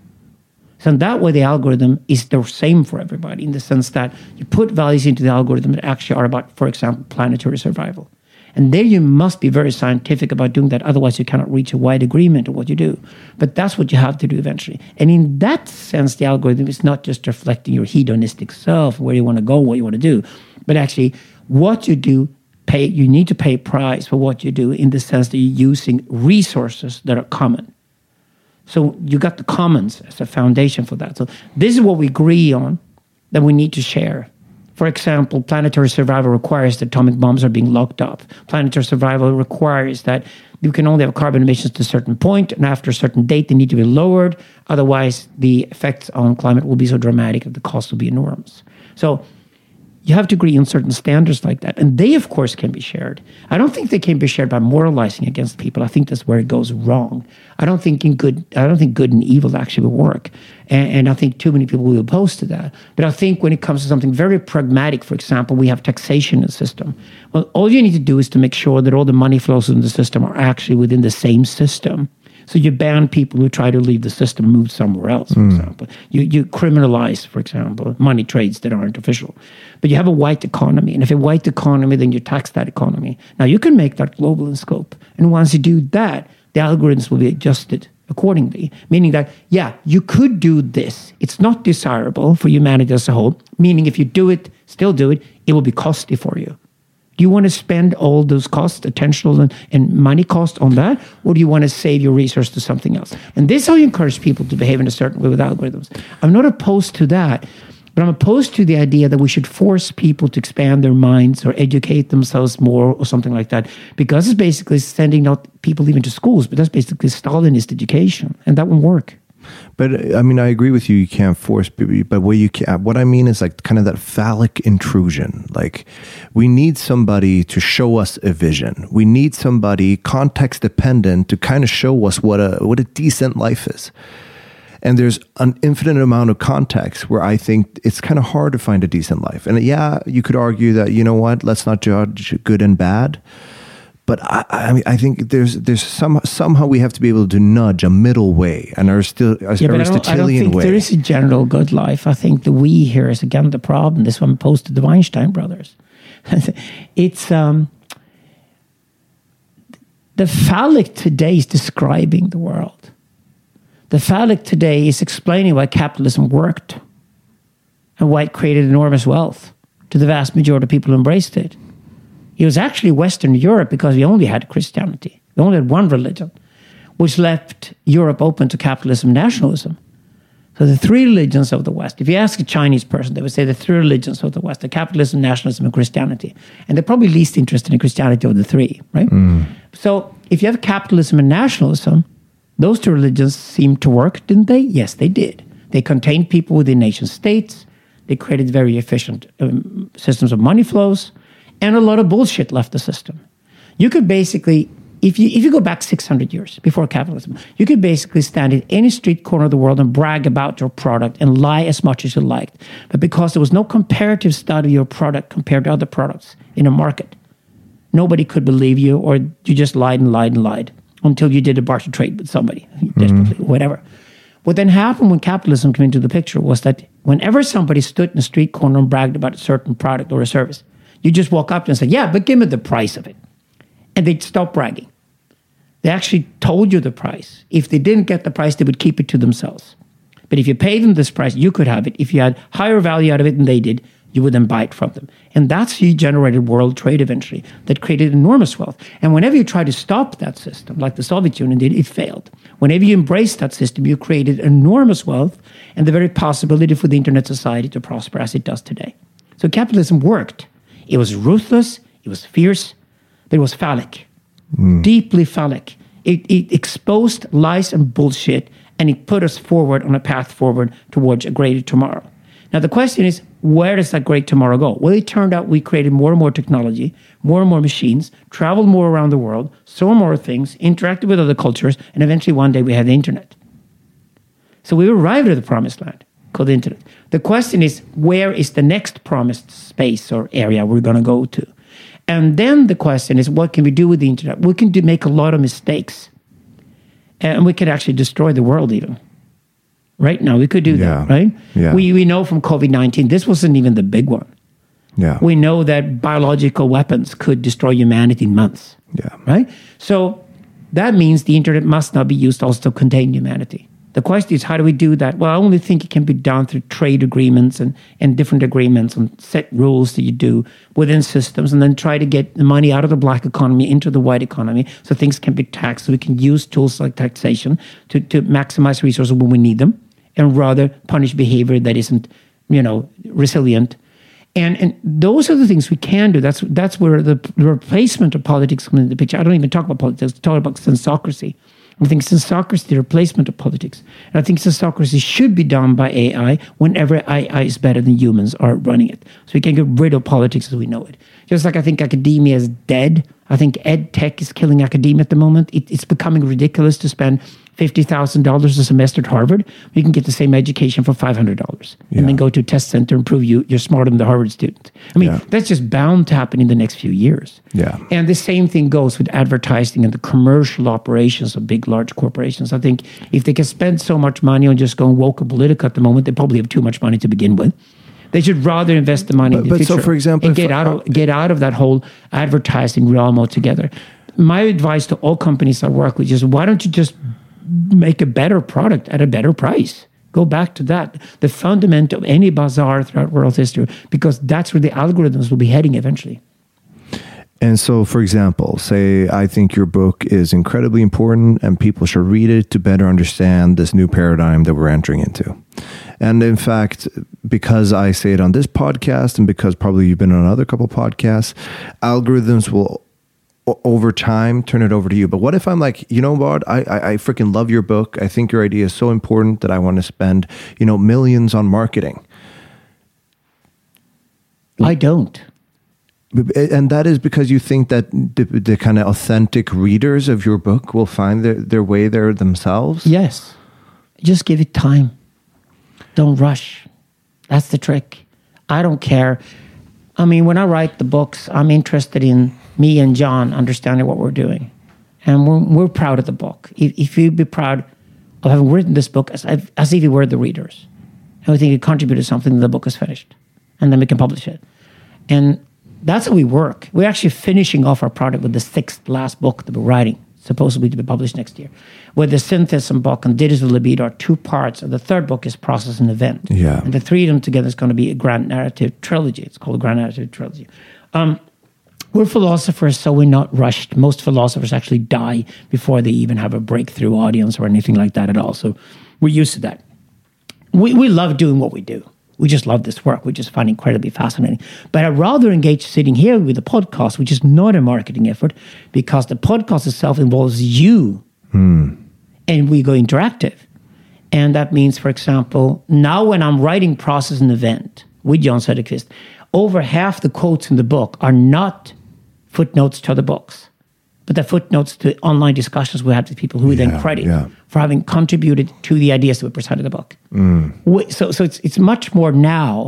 So in that way, the algorithm is the same for everybody in the sense that you put values into the algorithm that actually are about, for example, planetary survival. And there you must be very scientific about doing that. Otherwise, you cannot reach a wide agreement of what you do. But that's what you have to do eventually. And in that sense, the algorithm is not just reflecting your hedonistic self, where you want to go, what you want to do, but actually what you do, pay. You need to pay a price for what you do in the sense that you're using resources that are common. So you got the commons as a foundation for that. So this is what we agree on that we need to share. For example, planetary survival requires that atomic bombs are being locked up. Planetary survival requires that you can only have carbon emissions to a certain point, and after a certain date, they need to be lowered. Otherwise, the effects on climate will be so dramatic that the cost will be enormous. So you have to agree on certain standards like that. And they, of course, can be shared. I don't think they can be shared by moralizing against people. I think that's where it goes wrong. I don't think in good I don't think good and evil actually will work. And, and I think too many people will be opposed to that. But I think when it comes to something very pragmatic, for example, we have taxation in the system. Well, all you need to do is to make sure that all the money flows in the system are actually within the same system. So you ban people who try to leave the system, move somewhere else, for mm. example. You you criminalize, for example, money trades that aren't official. But you have a white economy. And if a white economy, then you tax that economy. Now, you can make that global in scope. And once you do that, the algorithms will be adjusted accordingly. Meaning that, yeah, you could do this. It's not desirable for humanity as a whole. Meaning if you do it, still do it, it will be costly for you. Do you want to spend all those costs, attentional and, and money cost on that? Or do you want to save your resource to something else? And this is how you encourage people to behave in a certain way with algorithms. I'm not opposed to that, but I'm opposed to the idea that we should force people to expand their minds or educate themselves more or something like that, because it's basically sending out people even to schools, but that's basically Stalinist education, and that won't work. But I mean, I agree with you. You can't force people, but what you can, what I mean is like kind of that phallic intrusion. Like we need somebody to show us a vision. We need somebody context dependent to kind of show us what a what a decent life is. And there's an infinite amount of context where I think it's kind of hard to find a decent life. And yeah, you could argue that, you know what, let's not judge good and bad. But I, I mean, I think there's there's some somehow we have to be able to nudge a middle way, an Arist- yeah, Aristotelian way. I don't, I don't think way. There is a general good life. I think the we here is again the problem. This one posed to the Weinstein brothers. It's um, the phallic today is describing the world. The phallic today is explaining why capitalism worked and why it created enormous wealth to the vast majority of people who embraced it. It was actually Western Europe because we only had Christianity. We only had one religion, which left Europe open to capitalism and nationalism. So the three religions of the West, if you ask a Chinese person, they would say the three religions of the West, the capitalism, nationalism, and Christianity. And they're probably least interested in Christianity of the three, right? Mm. So if you have capitalism and nationalism, those two religions seemed to work, didn't they? Yes, they did. They contained people within nation states. They created very efficient um, systems of money flows. And a lot of bullshit left the system. You could basically, if you if you go back six hundred years before capitalism, you could basically stand in any street corner of the world and brag about your product and lie as much as you liked. But because there was no comparative study of your product compared to other products in a market, nobody could believe you, or you just lied and lied and lied until you did a barter trade with somebody, desperately, mm-hmm. whatever. What then happened when capitalism came into the picture was that whenever somebody stood in a street corner and bragged about a certain product or a service, you just walk up and say, yeah, but give me the price of it. And they'd stop bragging. They actually told you the price. If they didn't get the price, they would keep it to themselves. But if you paid them this price, you could have it. If you had higher value out of it than they did, you would then buy it from them. And that's how you generated world trade eventually. That created enormous wealth. And whenever you try to stop that system, like the Soviet Union did, it failed. Whenever you embraced that system, you created enormous wealth and the very possibility for the internet society to prosper as it does today. So capitalism worked. It was ruthless, it was fierce, but it was phallic, mm. deeply phallic. It, it exposed lies and bullshit, and it put us forward on a path forward towards a greater tomorrow. Now, the question is, where does that great tomorrow go? Well, it turned out we created more and more technology, more and more machines, traveled more around the world, saw more things, interacted with other cultures, and eventually one day we had the internet. So we arrived at the promised land called the internet. The question is, where is the next promised space or area we're going to go to? And then the question is, what can we do with the internet? We can do, make a lot of mistakes. And we could actually destroy the world even. Right now, we could do yeah. that, right? Yeah. We we know from COVID nineteen, this wasn't even the big one. Yeah. We know that biological weapons could destroy humanity in months. Yeah. Right? So that means the internet must not be used also to contain humanity. The question is, how do we do that? Well, I only think it can be done through trade agreements and, and different agreements and set rules that you do within systems, and then try to get the money out of the black economy into the white economy so things can be taxed, so we can use tools like taxation to, to maximize resources when we need them, and rather punish behavior that isn't, you know, resilient. And and those are the things we can do. That's that's where the, the replacement of politics comes into the picture. I don't even talk about politics. I talk about sensocracy. I think sensocracy, the replacement of politics. And I think sensocracy should be done by A I whenever A I is better than humans are running it. So we can get rid of politics as we know it. Just like I think academia is dead. I think ed tech is killing academia at the moment. It, it's becoming ridiculous to spend fifty thousand dollars a semester at Harvard. You can get the same education for five hundred dollars yeah. and then go to a test center and prove you, you're smarter than the Harvard student. I mean, yeah. that's just bound to happen in the next few years. Yeah. And the same thing goes with advertising and the commercial operations of big, large corporations. I think if they can spend so much money on just going woke and political at the moment, they probably have too much money to begin with. They should rather invest the money but, in the but future so for example, and get out of get out of that whole advertising realm altogether. My advice to all companies I work with is, why don't you just make a better product at a better price? Go back to that, the fundament of any bazaar throughout world history, because that's where the algorithms will be heading eventually. And so, for example, say I think your book is incredibly important and people should read it to better understand this new paradigm that we're entering into. And in fact, because I say it on this podcast and because probably you've been on another couple podcasts, algorithms will over time turn it over to you. But what if I'm like, you know what, I, I, I freaking love your book. I think your idea is so important that I want to spend, you know, millions on marketing. I don't. And that is because you think that the, the kind of authentic readers of your book will find their, their way there themselves? Yes. Just give it time. Don't rush. That's the trick. I don't care. I mean, when I write the books, I'm interested in me and John understanding what we're doing. And we're, we're proud of the book. If, if you'd be proud of having written this book as, as if you were the readers. And we think it contributed something, the book is finished. And then we can publish it. And that's how we work. We're actually finishing off our project with the sixth last book that we're writing, supposedly to be published next year. Where the Synthesis book and Digital Libido are two parts, and the third book is Process and Event. Yeah. And the three of them together is going to be a grand narrative trilogy. It's called a grand narrative trilogy. Um, we're philosophers, so we're not rushed. Most philosophers actually die before they even have a breakthrough audience or anything like that at all. So we're used to that. We we love doing what we do. We just love this work. We just find it incredibly fascinating. But I'd rather engage sitting here with a podcast, which is not a marketing effort, because the podcast itself involves you. Hmm. And we go interactive. And that means, for example, now when I'm writing Process and Event with Jon Söderqvist, over half the quotes in the book are not footnotes to other books, but they're footnotes to online discussions we had with people who we yeah, then credit yeah. for having contributed to the ideas that we presented in the book. Mm. So, so it's it's much more now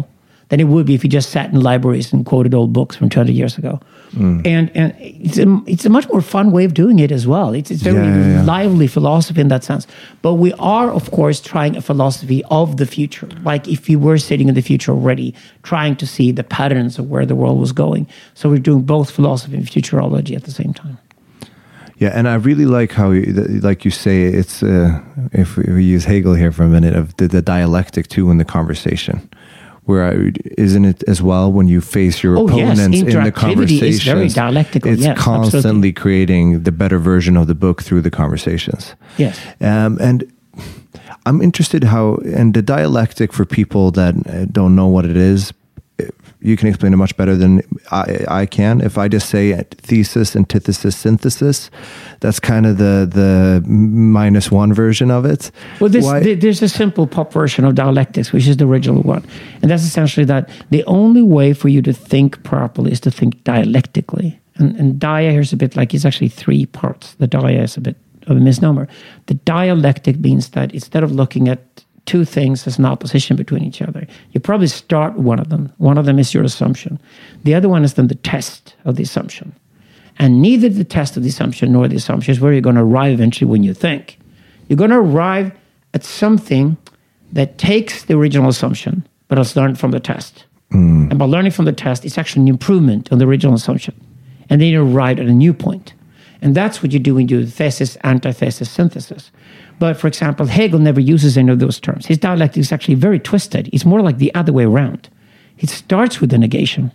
than it would be if you just sat in libraries and quoted old books from two hundred years ago. Mm. And and it's a, it's a much more fun way of doing it as well. It's, it's very yeah, yeah, yeah. lively philosophy in that sense. But we are, of course, trying a philosophy of the future. Like if you were sitting in the future already, trying to see the patterns of where the world was going. So we're doing both philosophy and futurology at the same time. Yeah, and I really like how, like you say, it's, uh, if we use Hegel here for a minute, of the, the dialectic too in the conversation. Where I, isn't it as well when you face your oh, opponents yes. in the conversation? Is very dialectical. It's yes, constantly absolutely. creating the better version of the book through the conversations. Yes. Um, and I'm interested how, and the dialectic for people that don't know what it is, you can explain it much better than I, I can. If I just say thesis, antithesis, synthesis, that's kind of the the minus one version of it. Well, this, the, there's a simple pop version of dialectics, which is the original one. And that's essentially that the only way for you to think properly is to think dialectically. And, and dia here's a bit like, it's actually three parts. The dia is a bit of a misnomer. The dialectic means that instead of looking at two things as an opposition between each other, you probably start one of them. One of them is your assumption. The other one is then the test of the assumption. And neither the test of the assumption nor the assumption is where you're going to arrive eventually when you think. You're going to arrive at something that takes the original assumption, but has learned from the test. Mm. And by learning from the test, it's actually an improvement on the original assumption. And then you arrive at a new point. And that's what you do when you do thesis, antithesis, synthesis. But, for example, Hegel never uses any of those terms. His dialectic is actually very twisted. It's more like the other way around. He starts with the negation.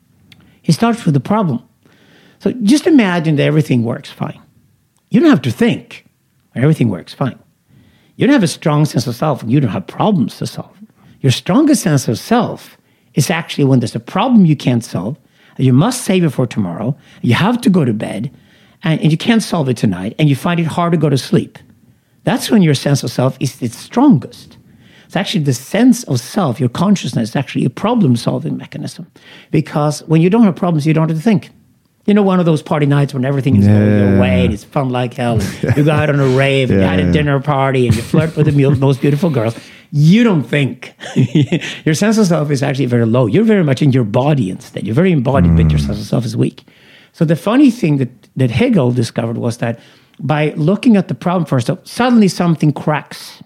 He starts with the problem. So just imagine that everything works fine. You don't have to think. Everything works fine. You don't have a strong sense of self, and you don't have problems to solve. Your strongest sense of self is actually when there's a problem you can't solve, and you must save it for tomorrow, you have to go to bed, and, and you can't solve it tonight, and you find it hard to go to sleep. That's when your sense of self is its strongest. It's actually the sense of self, your consciousness, is actually a problem-solving mechanism. Because when you don't have problems, you don't have to think. You know, one of those party nights when everything is yeah. going your way and it's fun like hell. And you go out on a rave and yeah, you had a yeah. dinner party and you flirt with the most beautiful girls. You don't think. Your sense of self is actually very low. You're very much in your body instead. You're very embodied, mm. but your sense of self is weak. So the funny thing that, that Hegel discovered was that by looking at the problem first, suddenly something cracks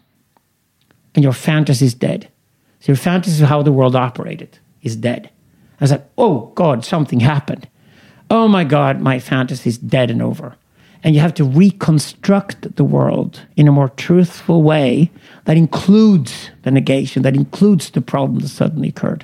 and your fantasy is dead. So your fantasy of how the world operated is dead. I was like, oh God, something happened. Oh my God, my fantasy is dead and over. And you have to reconstruct the world in a more truthful way that includes the negation, that includes the problem that suddenly occurred.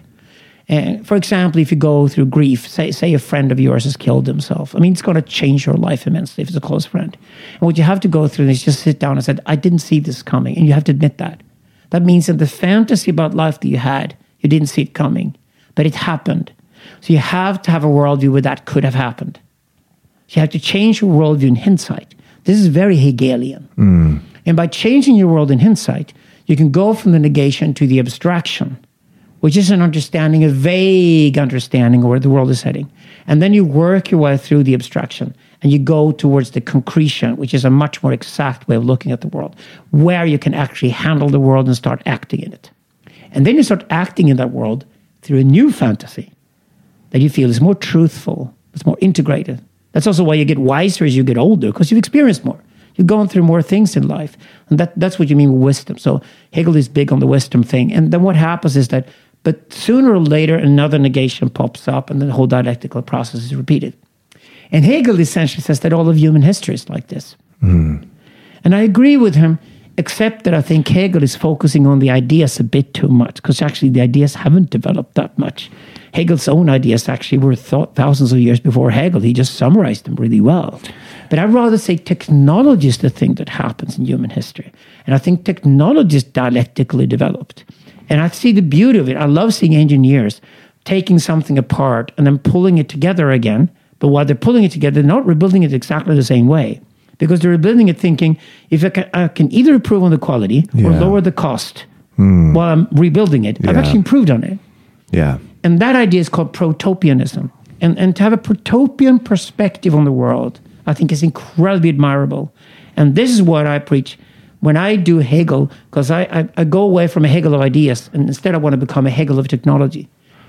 And for example, if you go through grief, say say a friend of yours has killed himself. I mean, it's going to change your life immensely if it's a close friend. And what you have to go through is just sit down and say, I didn't see this coming. And you have to admit that. That means that the fantasy about life that you had, you didn't see it coming, but it happened. So you have to have a worldview where that could have happened. So you have to change your worldview in hindsight. This is very Hegelian. Mm. And by changing your world in hindsight, you can go from the negation to the abstraction, which is an understanding, a vague understanding of where the world is heading. And then you work your way through the abstraction and you go towards the concretion, which is a much more exact way of looking at the world, where you can actually handle the world and start acting in it. And then you start acting in that world through a new fantasy that you feel is more truthful, it's more integrated. That's also why you get wiser as you get older, because you've experienced more. You've gone through more things in life. And that, that's what you mean with wisdom. So Hegel is big on the wisdom thing. And then what happens is that But sooner or later, another negation pops up and the whole dialectical process is repeated. And Hegel essentially says that all of human history is like this. Mm. And I agree with him, except that I think Hegel is focusing on the ideas a bit too much, because actually the ideas haven't developed that much. Hegel's own ideas actually were thought thousands of years before Hegel. He just summarized them really well. But I'd rather say technology is the thing that happens in human history. And I think technology is dialectically developed. And I see the beauty of it. I love seeing engineers taking something apart and then pulling it together again. But while they're pulling it together, they're not rebuilding it exactly the same way. Because they're rebuilding it thinking, if I can, I can either improve on the quality yeah. or lower the cost mm. while I'm rebuilding it, yeah. I've actually improved on it. Yeah. And that idea is called protopianism. And, and to have a protopian perspective on the world, I think is incredibly admirable. And this is what I preach when I do Hegel, because I, I, I go away from a Hegel of ideas, and instead I want to become a Hegel of technology.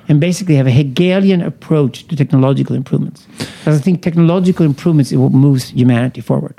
and basically have a Hegelian approach to technological improvements. Because I think technological improvements is what moves humanity forward.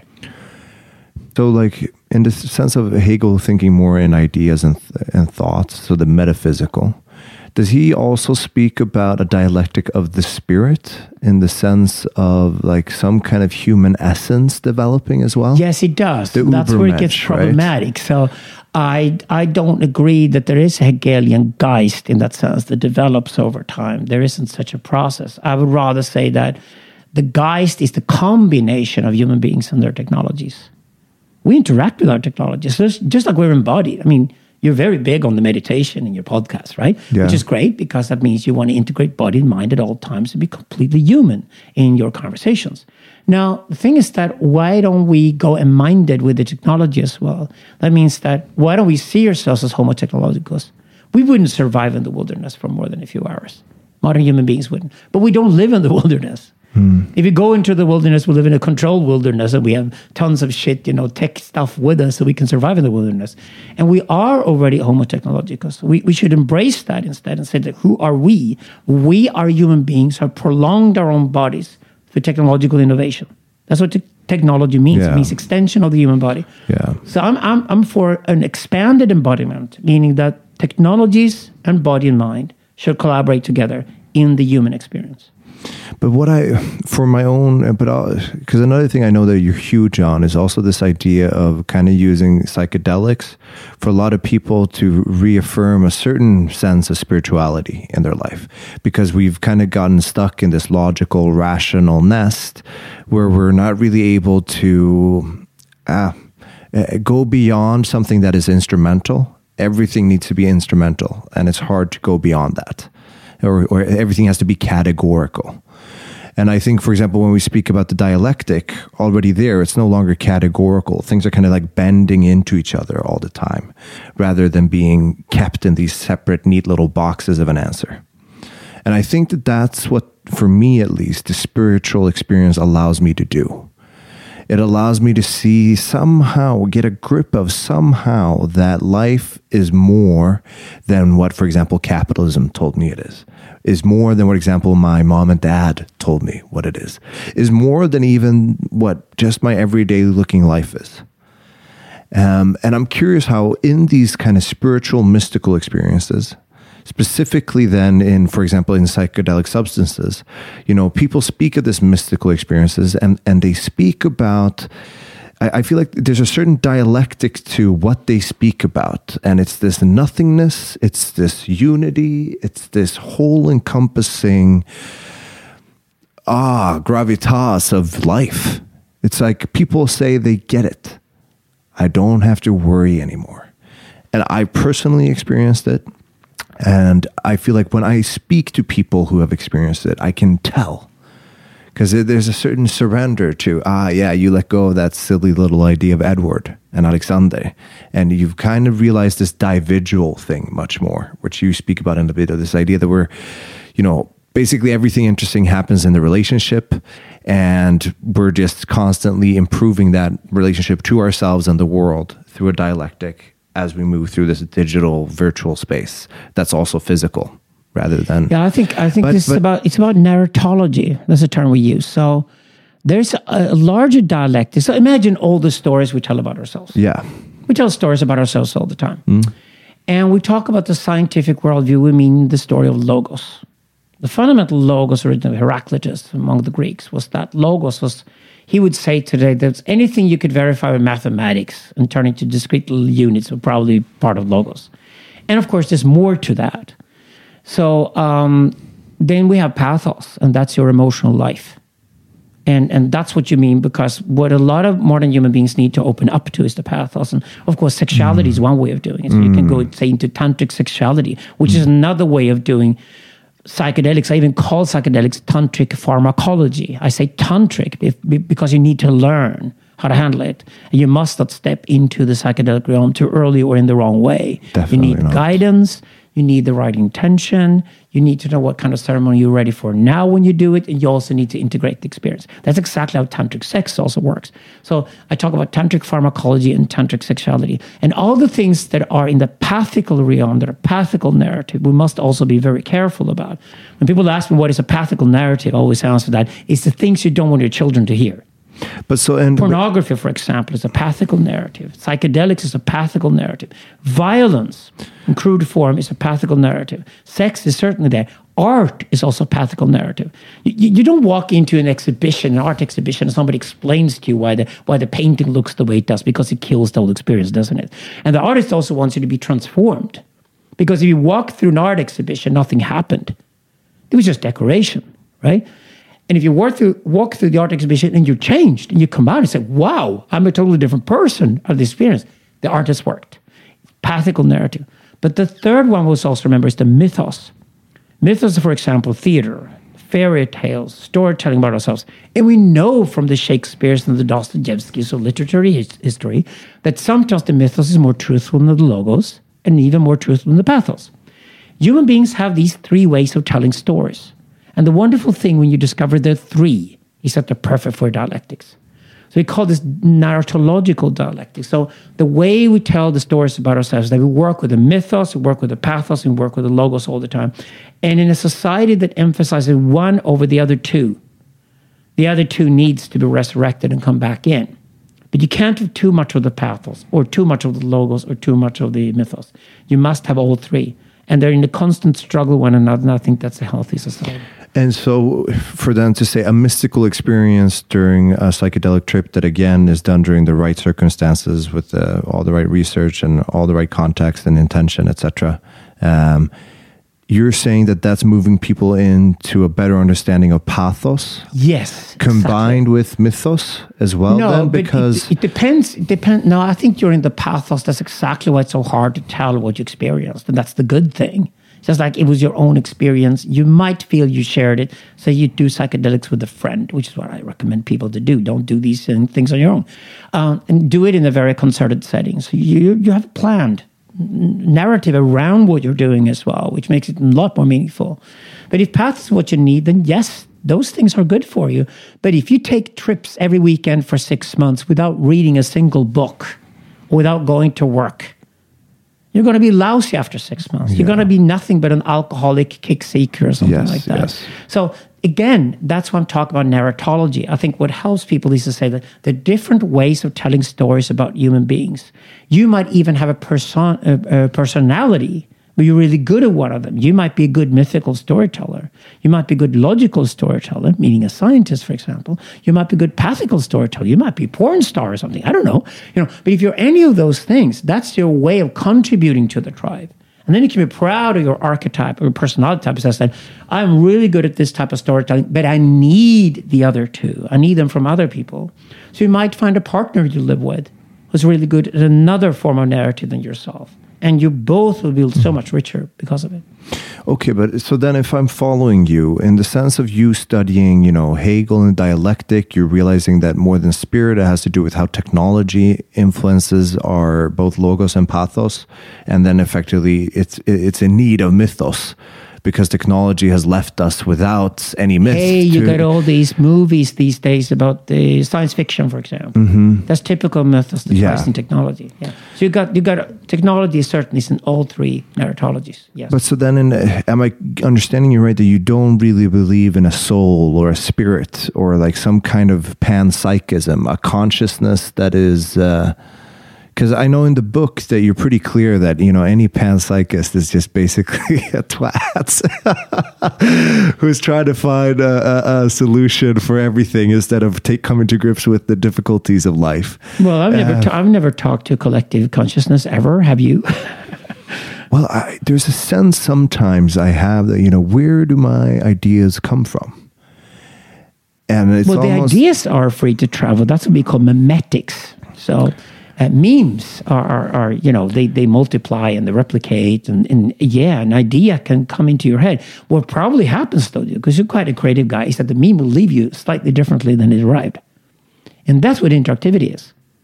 So, like, in the sense of Hegel thinking more in ideas and, and thoughts, so the metaphysical, does he also speak about a dialectic of the spirit in the sense of like some kind of human essence developing as well? Yes, he does. The That's where it gets Übermensch, problematic. Right? So I I don't agree that there is a Hegelian Geist in that sense that develops over time. There isn't such a process. I would rather say that the Geist is the combination of human beings and their technologies. We interact with our technologies, just, just like we're embodied. I mean, you're very big on the meditation in your podcast, right? Yeah. Which is great because that means you want to integrate body and mind at all times and be completely human in your conversations. Now, the thing is that why don't we go and mind it with the technology as well? That means that why don't we see ourselves as homo technologicus? We wouldn't survive in the wilderness for more than a few hours. Modern human beings wouldn't. But we don't live in the wilderness. Hmm. If you go into the wilderness, we live in a controlled wilderness and we have tons of shit, you know, tech stuff with us so we can survive in the wilderness. And we are already homo technologicus. We, we should embrace that instead and say that who are we? We are human beings who have prolonged our own bodies through technological innovation. That's what te- technology means. Yeah. It means extension of the human body. Yeah. So I'm, I'm, I'm for an expanded embodiment, meaning that technologies and body and mind should collaborate together in the human experience. But what I, for my own, but because another thing I know that you're huge on is also this idea of kind of using psychedelics for a lot of people to reaffirm a certain sense of spirituality in their life. Because we've kind of gotten stuck in this logical, rational nest where we're not really able to uh, go beyond something that is instrumental. Everything needs to be instrumental, and it's hard to go beyond that. Or, or everything has to be categorical. And I think, for example, when we speak about the dialectic, already there, it's no longer categorical. Things are kind of like bending into each other all the time, rather than being kept in these separate, neat little boxes of an answer. And I think that that's what, for me at least, the spiritual experience allows me to do. It allows me to see somehow, get a grip of somehow that life is more than what, for example, capitalism told me it is. Is more than what, example, my mom and dad told me what it is. Is more than even what just my everyday looking life is. Um, and I'm curious how in these kind of spiritual, mystical experiences, specifically then in, for example, in psychedelic substances, you know, people speak of this mystical experiences and, and they speak about, I, I feel like there's a certain dialectic to what they speak about. And it's this nothingness, it's this unity, it's this whole encompassing, ah, gravitas of life. It's like people say they get it. I don't have to worry anymore. And I personally experienced it. And I feel like when I speak to people who have experienced it, I can tell. Because there's a certain surrender to, ah, yeah, you let go of that silly little idea of Edward and Alexander. And you've kind of realized this dividual thing much more, which you speak about in a bit of this idea that we're, you know, basically everything interesting happens in the relationship. And we're just constantly improving that relationship to ourselves and the world through a dialectic as we move through this digital virtual space that's also physical rather than... Yeah, I think I think but, this but, is about, it's about narratology. That's a term we use. So there's a, a larger dialectic. So imagine all the stories we tell about ourselves. Yeah. We tell stories about ourselves all the time. Mm. And we talk about the scientific worldview, we mean the story of logos. The fundamental logos origin of Heraclitus among the Greeks was that logos was... He would say today that anything you could verify with mathematics and turn into discrete little units were probably part of logos. And of course, there's more to that. So um, then we have pathos, and that's your emotional life. And and that's what you mean, because what a lot of modern human beings need to open up to is the pathos. And of course, sexuality mm. is one way of doing it. So mm. you can go, say, into tantric sexuality, which mm. is another way of doing psychedelics. I even call psychedelics tantric pharmacology. I say tantric if, because you need to learn how to handle it. And you must not step into the psychedelic realm too early or in the wrong way. Definitely you need not. guidance. You need the right intention. You need to know what kind of ceremony you're ready for now when you do it. And you also need to integrate the experience. That's exactly how tantric sex also works. So I talk about tantric pharmacology and tantric sexuality. And all the things that are in the pathical realm, that are pathical narrative, we must also be very careful about. When people ask me what is a pathical narrative, I always answer that it's the things you don't want your children to hear. But so and pornography, for example, is a pathical narrative. Psychedelics is a pathical narrative. Violence in crude form is a pathical narrative. Sex is certainly there. Art is also a pathical narrative. You, you don't walk into an exhibition, an art exhibition, and somebody explains to you why the why the painting looks the way it does, because it kills the whole experience, doesn't it? And the artist also wants you to be transformed. Because if you walk through an art exhibition, nothing happened. It was just decoration, right? And if you walk through, walk through the art exhibition and you're changed, and you come out and say, wow, I'm a totally different person of the experience, the artist worked. Pathical narrative. But the third one we'll also remember is the mythos. Mythos, for example, theater, fairy tales, storytelling about ourselves. And we know from the Shakespeare's and the Dostoevsky's of literary his- history that sometimes the mythos is more truthful than the logos and even more truthful than the pathos. Human beings have these three ways of telling stories. And the wonderful thing when you discover the three is that they're perfect for dialectics. So we call this narratological dialectics. So the way we tell the stories about ourselves, that we work with the mythos, we work with the pathos, we work with the logos all the time. And in a society that emphasizes one over the other two, the other two needs to be resurrected and come back in. But you can't have too much of the pathos, or too much of the logos, or too much of the mythos. You must have all three. And they're in a constant struggle with one another, and I think that's a healthy society. And so for them to say a mystical experience during a psychedelic trip that, again, is done during the right circumstances with uh, all the right research and all the right context and intention, et cetera, um, you're saying that that's moving people into a better understanding of pathos? Yes. Combined exactly. with mythos as well? No, then? but because it, it depends. It depends. No, I think during the pathos, that's exactly why it's so hard to tell what you experienced. And that's the good thing. Just like it was your own experience, you might feel you shared it. So you do psychedelics with a friend, which is what I recommend people to do. Don't do these things on your own. Um, and do it in a very concerted setting. So you you have a planned narrative around what you're doing as well, which makes it a lot more meaningful. But if path is what you need, then yes, those things are good for you. But if you take trips every weekend for six months without reading a single book, or without going to work, you're going to be lousy after six months. Yeah. You're going to be nothing but an alcoholic kick seeker or something yes, like that. Yes. So again, that's why I'm talking about narratology. I think what helps people is to say that the different ways of telling stories about human beings. You might even have a, person, a, a personality, but you're really good at one of them. You might be a good mythical storyteller. You might be a good logical storyteller, meaning a scientist, for example. You might be a good pathical storyteller. You might be a porn star or something. I don't know. You know, but if you're any of those things, that's your way of contributing to the tribe. And then you can be proud of your archetype or your personality type. It says that I'm really good at this type of storytelling, but I need the other two. I need them from other people. So you might find a partner you live with who's really good at another form of narrative than yourself. And you both will be so much richer because of it. Okay, but so then if I'm following you, in the sense of you studying, you know, Hegel and dialectic, you're realizing that more than spirit, it has to do with how technology influences our both logos and pathos. And then effectively it's it's in need of mythos, because technology has left us without any myths. Hey, you to... got all these movies these days about the science fiction, for example. Mm-hmm. That's typical mythos that yeah. ties in technology. Yeah. So you got you got technology certainly is in all three narratologies. Yes. But so then, in, am I understanding you right that you don't really believe in a soul or a spirit or like some kind of panpsychism, a consciousness that is? Uh, Because I know in the book that you're pretty clear that, you know, any panpsychist is just basically a twat who's trying to find a, a, a solution for everything instead of take, coming to grips with the difficulties of life. Well, I've never, uh, ta- I've never talked to collective consciousness ever. Have you? Well, I, there's a sense sometimes I have that, you know, where do my ideas come from? And it's well, almost, the ideas are free to travel. That's what we call memetics. So. Uh, memes are, are, are, you know, they, they multiply and they replicate. And, and yeah, an idea can come into your head. What probably happens, though, because you're quite a creative guy, is that the meme will leave you slightly differently than it arrived. And that's what interactivity is.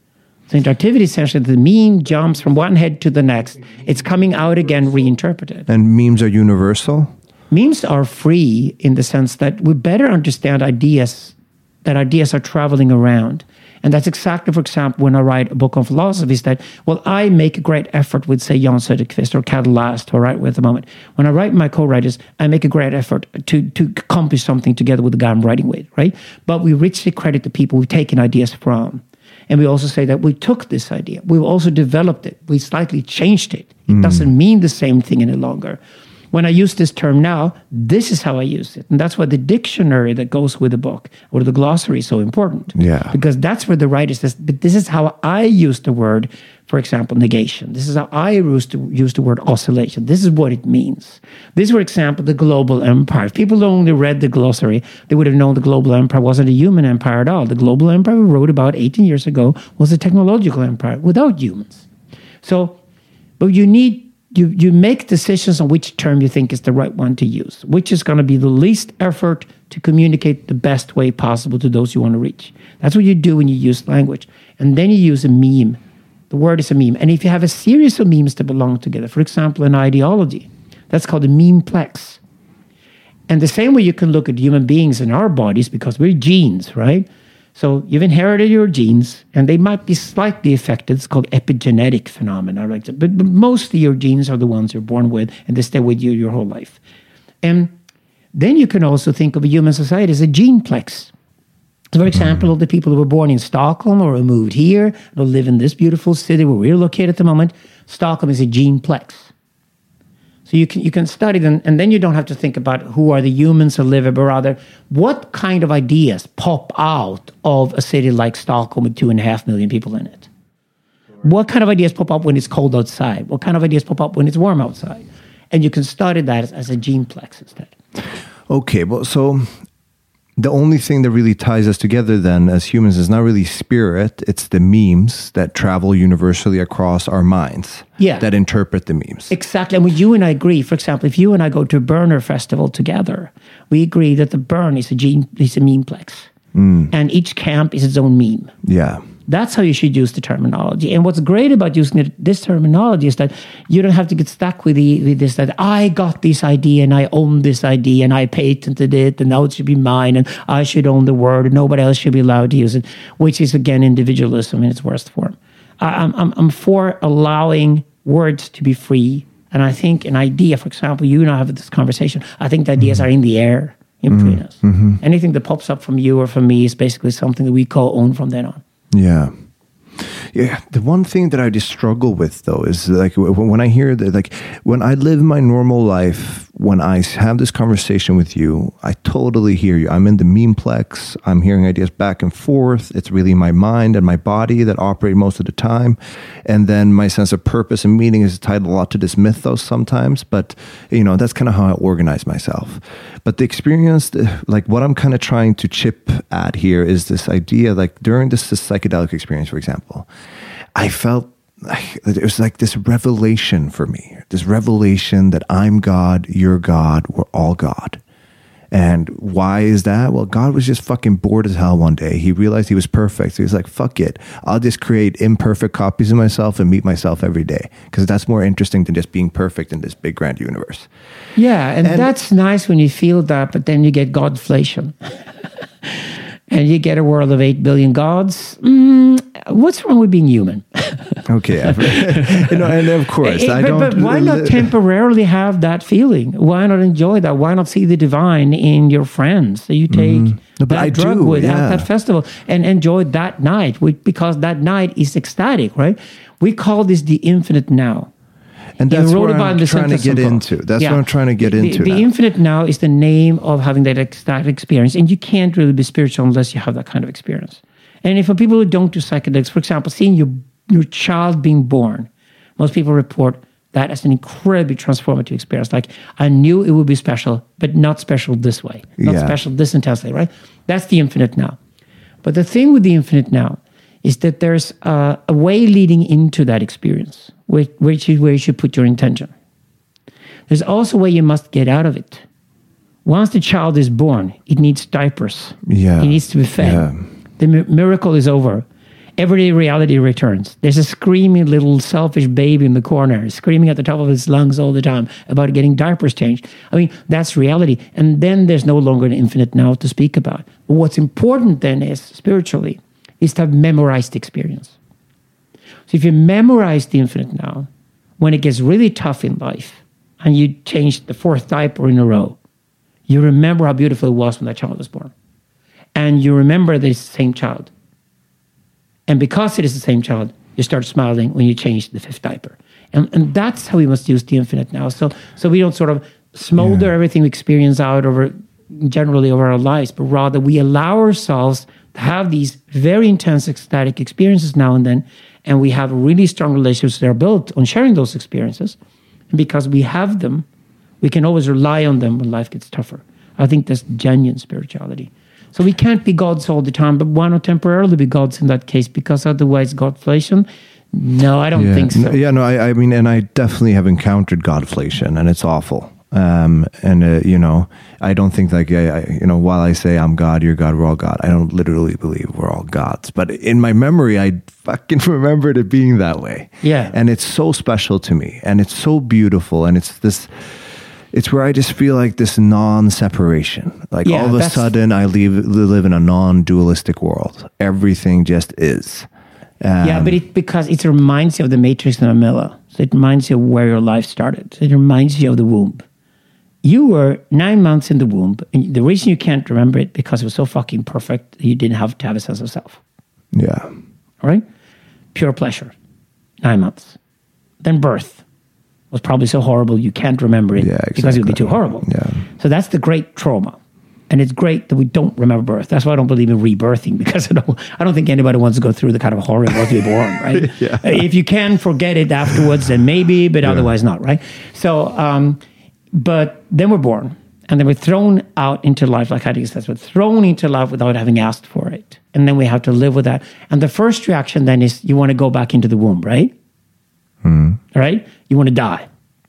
So interactivity is essentially the meme jumps from one head to the next. It's coming out again, reinterpreted. And memes are universal? Memes are free in the sense that we better understand ideas, that ideas are traveling around. And that's exactly, for example, when I write a book on philosophy, is that, well, I make a great effort with, say, Jan Söderqvist or Kat Last, who I write with at the moment. When I write my co-writers, I make a great effort to, to accomplish something together with the guy I'm writing with, right? But we richly credit the people we've taken ideas from. And we also say that we took this idea. We also developed it. We slightly changed it. It mm. doesn't mean the same thing any longer. When I use this term now, this is how I use it. And that's why the dictionary that goes with the book or the glossary is so important. Yeah. Because that's where the writer says, but this is how I use the word, for example, negation. This is how I use the, use the word oscillation. This is what it means. This, for example, the global empire. If people only read the glossary, they would have known the global empire wasn't a human empire at all. The global empire we wrote about eighteen years ago was a technological empire without humans. So, but you need You you make decisions on which term you think is the right one to use, which is going to be the least effort to communicate the best way possible to those you want to reach. That's what you do when you use language. And then you use a meme. The word is a meme. And if you have a series of memes that belong together, for example, an ideology, that's called a memeplex. And the same way you can look at human beings in our bodies, because we're genes, right? So you've inherited your genes, and they might be slightly affected. It's called epigenetic phenomena, right? But, but mostly your genes are the ones you're born with, and they stay with you your whole life. And then you can also think of a human society as a geneplex. So, for example, mm-hmm. the people who were born in Stockholm or who moved here, or live in this beautiful city where we're located at the moment, Stockholm is a geneplex. So you can you can study them, and then you don't have to think about who are the humans who live, but rather what kind of ideas pop out of a city like Stockholm with two and a half million people in it. What kind of ideas pop up when it's cold outside? What kind of ideas pop up when it's warm outside? And you can study that as, as a geneplex instead. Okay, well, so the only thing that really ties us together then as humans is not really spirit, it's the memes that travel universally across our minds. Yeah. That interpret the memes. Exactly. And when you and I agree, for example, if you and I go to a burner festival together, we agree that the burn is a gene is a memeplex. Mm. And each camp is its own meme. Yeah. That's how you should use the terminology. And what's great about using it, this terminology is that you don't have to get stuck with, the, with this, that I got this idea and I own this idea and I patented it and now it should be mine and I should own the word and nobody else should be allowed to use it, which is, again, individualism in its worst form. I'm, I'm, I'm for allowing words to be free. And I think an idea, for example, you and I have this conversation, I think the ideas mm-hmm. are in the air in between mm-hmm. us. Mm-hmm. Anything that pops up from you or from me is basically something that we co-own from then on. Yeah. Yeah. The one thing that I just struggle with, though, is like when I hear that, like when I live my normal life, when I have this conversation with you, I totally hear you. I'm in the memeplex. I'm hearing ideas back and forth. It's really my mind and my body that operate most of the time. And then my sense of purpose and meaning is tied a lot to this mythos sometimes. But, you know, that's kind of how I organize myself. But the experience, like what I'm kind of trying to chip at here is this idea, like during this, this psychedelic experience, for example, I felt it was like this revelation for me, this revelation that I'm God, you're God, we're all God. And why is that? Well, God was just fucking bored as hell one day. He realized he was perfect. So he's like, fuck it. I'll just create imperfect copies of myself and meet myself every day. Because that's more interesting than just being perfect in this big grand universe. Yeah, and, and that's nice when you feel that, but then you get Godflation. And you get a world of eight billion gods. Mm, what's wrong with being human? Okay. you know, and of course, it, I but, don't... But why not temporarily have that feeling? Why not enjoy that? Why not see the divine in your friends? So you take mm. no, that I drug do, with yeah. at that festival and enjoy that night, because that night is ecstatic, right? We call this the infinite now. And that's what I'm trying to get into. That's yeah. what I'm trying to get the, into. The, the infinite now is the name of having that ecstatic experience. And you can't really be spiritual unless you have that kind of experience. And if for people who don't do psychedelics, for example, seeing your, your child being born, most people report that as an incredibly transformative experience. Like, I knew it would be special, but not special this way. Not yeah. special this intensely, right? That's the infinite now. But the thing with the infinite now is that there's a, a way leading into that experience, which, which is where you should put your intention. There's also a way you must get out of it. Once the child is born, it needs diapers. Yeah. It needs to be fed. Yeah. The mi- miracle is over. everyday reality returns. There's a screaming little selfish baby in the corner, screaming at the top of his lungs all the time about getting diapers changed. I mean, that's reality. And then there's no longer an infinite now to speak about. But what's important then is, spiritually, is to have memorized experience. So if you memorize the infinite now, when it gets really tough in life, and you change the fourth diaper in a row, you remember how beautiful it was when that child was born. And you remember that it's the same child. And because it is the same child, you start smiling when you change the fifth diaper. And, and that's how we must use the infinite now. So so we don't sort of smolder yeah. everything we experience out over generally over our lives, but rather we allow ourselves to have these very intense ecstatic experiences now and then, and we have really strong relationships that are built on sharing those experiences. And because we have them, we can always rely on them when life gets tougher. I think that's genuine spirituality. So we can't be gods all the time, but why not temporarily be gods in that case? Because otherwise, godflation? No, I don't yeah. think so. No, yeah, no, I, I mean, and I definitely have encountered godflation, and it's awful. Um, and, uh, you know, I don't think like, I, I, you know, while I say I'm God, you're God, we're all God, I don't literally believe we're all gods. But in my memory, I fucking remembered it being that way. Yeah. And it's so special to me, and it's so beautiful, and it's this... It's where I just feel like this non-separation. Like yeah, all of a sudden I leave, live in a non-dualistic world. Everything just is. Um, yeah, but it because it reminds you of the Matrix and Amila. So it reminds you of where your life started. So it reminds you of the womb. You were nine months in the womb. And the reason you can't remember it because it was so fucking perfect, you didn't have to have a sense of self. Yeah. All right? Pure pleasure. Nine months. Then birth. Was probably so horrible you can't remember it yeah, exactly. because it would be too horrible. Yeah. So that's the great trauma. And it's great that we don't remember birth. That's why I don't believe in rebirthing, because I don't, I don't think anybody wants to go through the kind of horror of being born, right? yeah. If you can forget it afterwards, then maybe, but yeah. otherwise not, right? So, um, but then we're born, and then we're thrown out into life, like Heidegger says, we're thrown into life without having asked for it. And then we have to live with that. And the first reaction then is you want to go back into the womb, right? Mm. Right? You want to die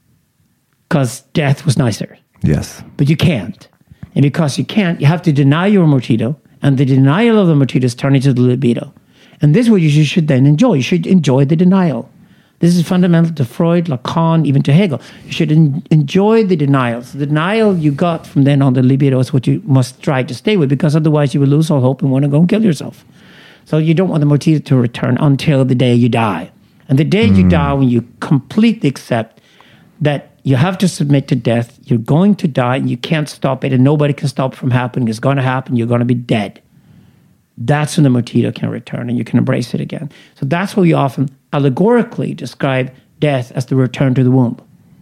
because death was nicer. Yes. But you can't. And because you can't, you have to deny your motivo, and the denial of the motivo is turning into the libido. And this is what you should then enjoy. You should enjoy the denial. This is fundamental to Freud, Lacan, even to Hegel. You should en- enjoy the denials. The denial you got from then on the libido is what you must try to stay with, because otherwise you will lose all hope and want to go and kill yourself. So you don't want the motivo to return until the day you die. And the day mm. you die, when you completely accept that you have to submit to death, you're going to die, and you can't stop it, and nobody can stop it from happening. It's going to happen. You're going to be dead. That's when the motivo can return, and you can embrace it again. So that's why we often allegorically describe death as the return to the womb.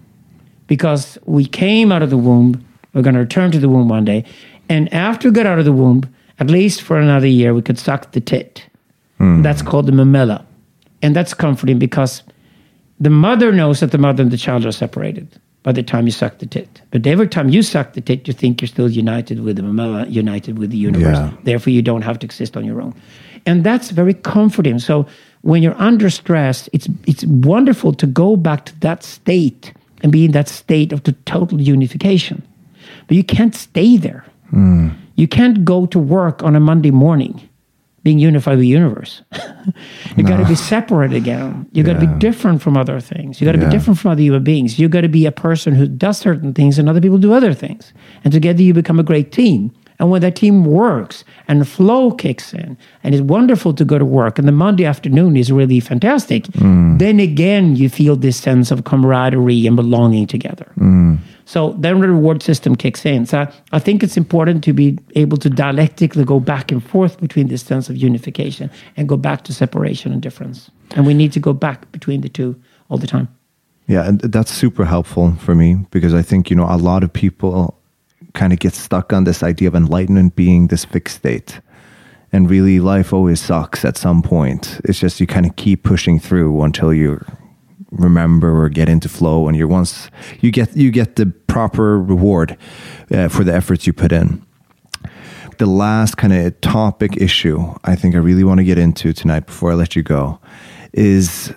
Because we came out of the womb, we're going to return to the womb one day, and after we got out of the womb, at least for another year, we could suck the tit. Mm. That's called the mamilla. And that's comforting because the mother knows that the mother and the child are separated by the time you suck the tit. But every time you suck the tit, you think you're still united with the mamilla, united with the universe. Yeah. Therefore, you don't have to exist on your own. And that's very comforting. So when you're under stress, it's it's wonderful to go back to that state and be in that state of the total unification. But you can't stay there. Mm. You can't go to work on a Monday morning being unified with the universe. you no. got to be separate again. You got to yeah. be different from other things. You got to yeah. be different from other human beings. You got to be a person who does certain things and other people do other things. And together you become a great team. And when that team works and the flow kicks in, and it's wonderful to go to work, and the Monday afternoon is really fantastic, mm. then again you feel this sense of camaraderie and belonging together. Mm. So then the reward system kicks in. So I think it's important to be able to dialectically go back and forth between this sense of unification and go back to separation and difference. And we need to go back between the two all the time. Yeah, and that's super helpful for me, because I think, you know, a lot of people kind of get stuck on this idea of enlightenment being this fixed state. And really, life always sucks at some point. It's just you kind of keep pushing through until you remember or get into flow, and you're once you get you get the proper reward uh, for the efforts you put in. The last kind of topic issue I think I really want to get into tonight before I let you go is,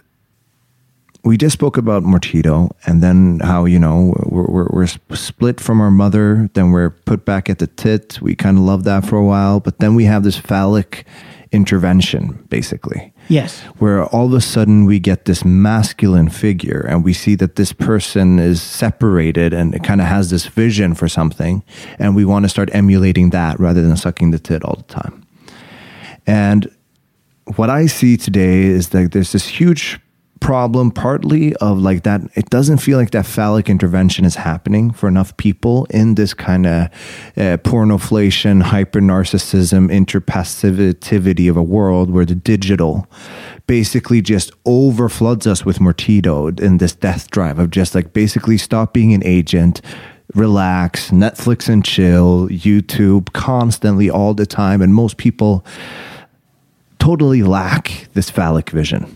we just spoke about Mortito, and then how, you know, we're, we're, we're split from our mother, then we're put back at the tit. We kind of love that for a while, but then we have this phallic intervention, basically. Yes. Where all of a sudden we get this masculine figure and we see that this person is separated and it kind of has this vision for something, and we want to start emulating that rather than sucking the tit all the time. And what I see today is that there's this huge problem, partly of like that, it doesn't feel like that phallic intervention is happening for enough people in this kind of uh, pornoflation, hyper narcissism, interpassivity of a world where the digital basically just overfloods us with Mortido in this death drive of just like basically stop being an agent, relax, Netflix and chill, YouTube constantly all the time. And most people totally lack this phallic vision.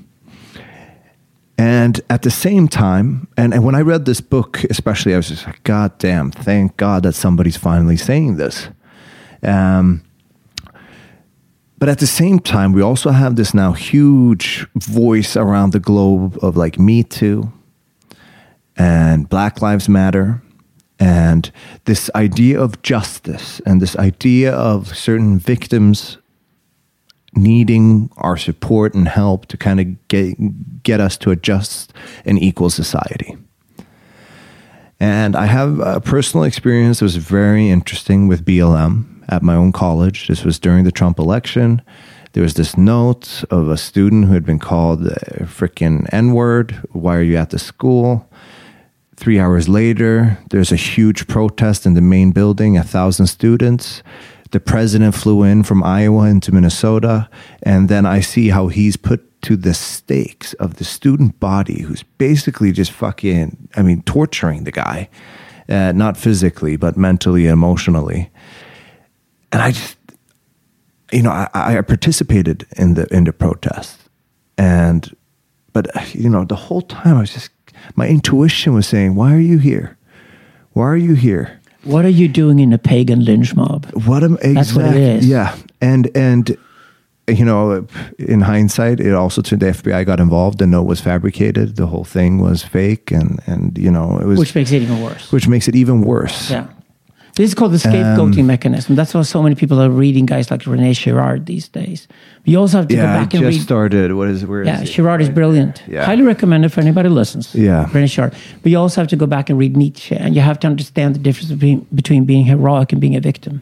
And at the same time, and, and when I read this book, especially, I was just like, God damn, thank God that somebody's finally saying this. Um, but at the same time, we also have this now huge voice around the globe of like Me Too and Black Lives Matter and this idea of justice and this idea of certain victims needing our support and help to kind of get get us to a just and equal society. And I have a personal experience that was very interesting with B L M at my own college. This was during the Trump election. There was this note of a student who had been called a freaking N-word. Why are you at the school? Three hours later, there's a huge protest in the main building, a thousand students. The president flew in from Iowa into Minnesota, and then I see how he's put to the stakes of the student body who's basically just fucking, I mean, torturing the guy, uh, not physically, but mentally, emotionally. And I just, you know, I, I participated in the in the protest, and, but, you know, the whole time I was just, my intuition was saying, why are you here? Why are you here? What are you doing in a pagan lynch mob? What am exactly, That's what it is. Yeah, and and you know, in hindsight, it also turned the F B I got involved. The note was fabricated. The whole thing was fake, and and you know, it was which makes it even worse. Which makes it even worse. Yeah, this is called the scapegoating um, mechanism. That's why so many people are reading guys like René Girard these days. You also have to yeah, go back I and just read. started. What is where? Yeah, is Girard is brilliant. Yeah. Highly recommend it for anybody who listens. Yeah, René Girard. But you also have to go back and read Nietzsche, and you have to understand the difference between between being heroic and being a victim.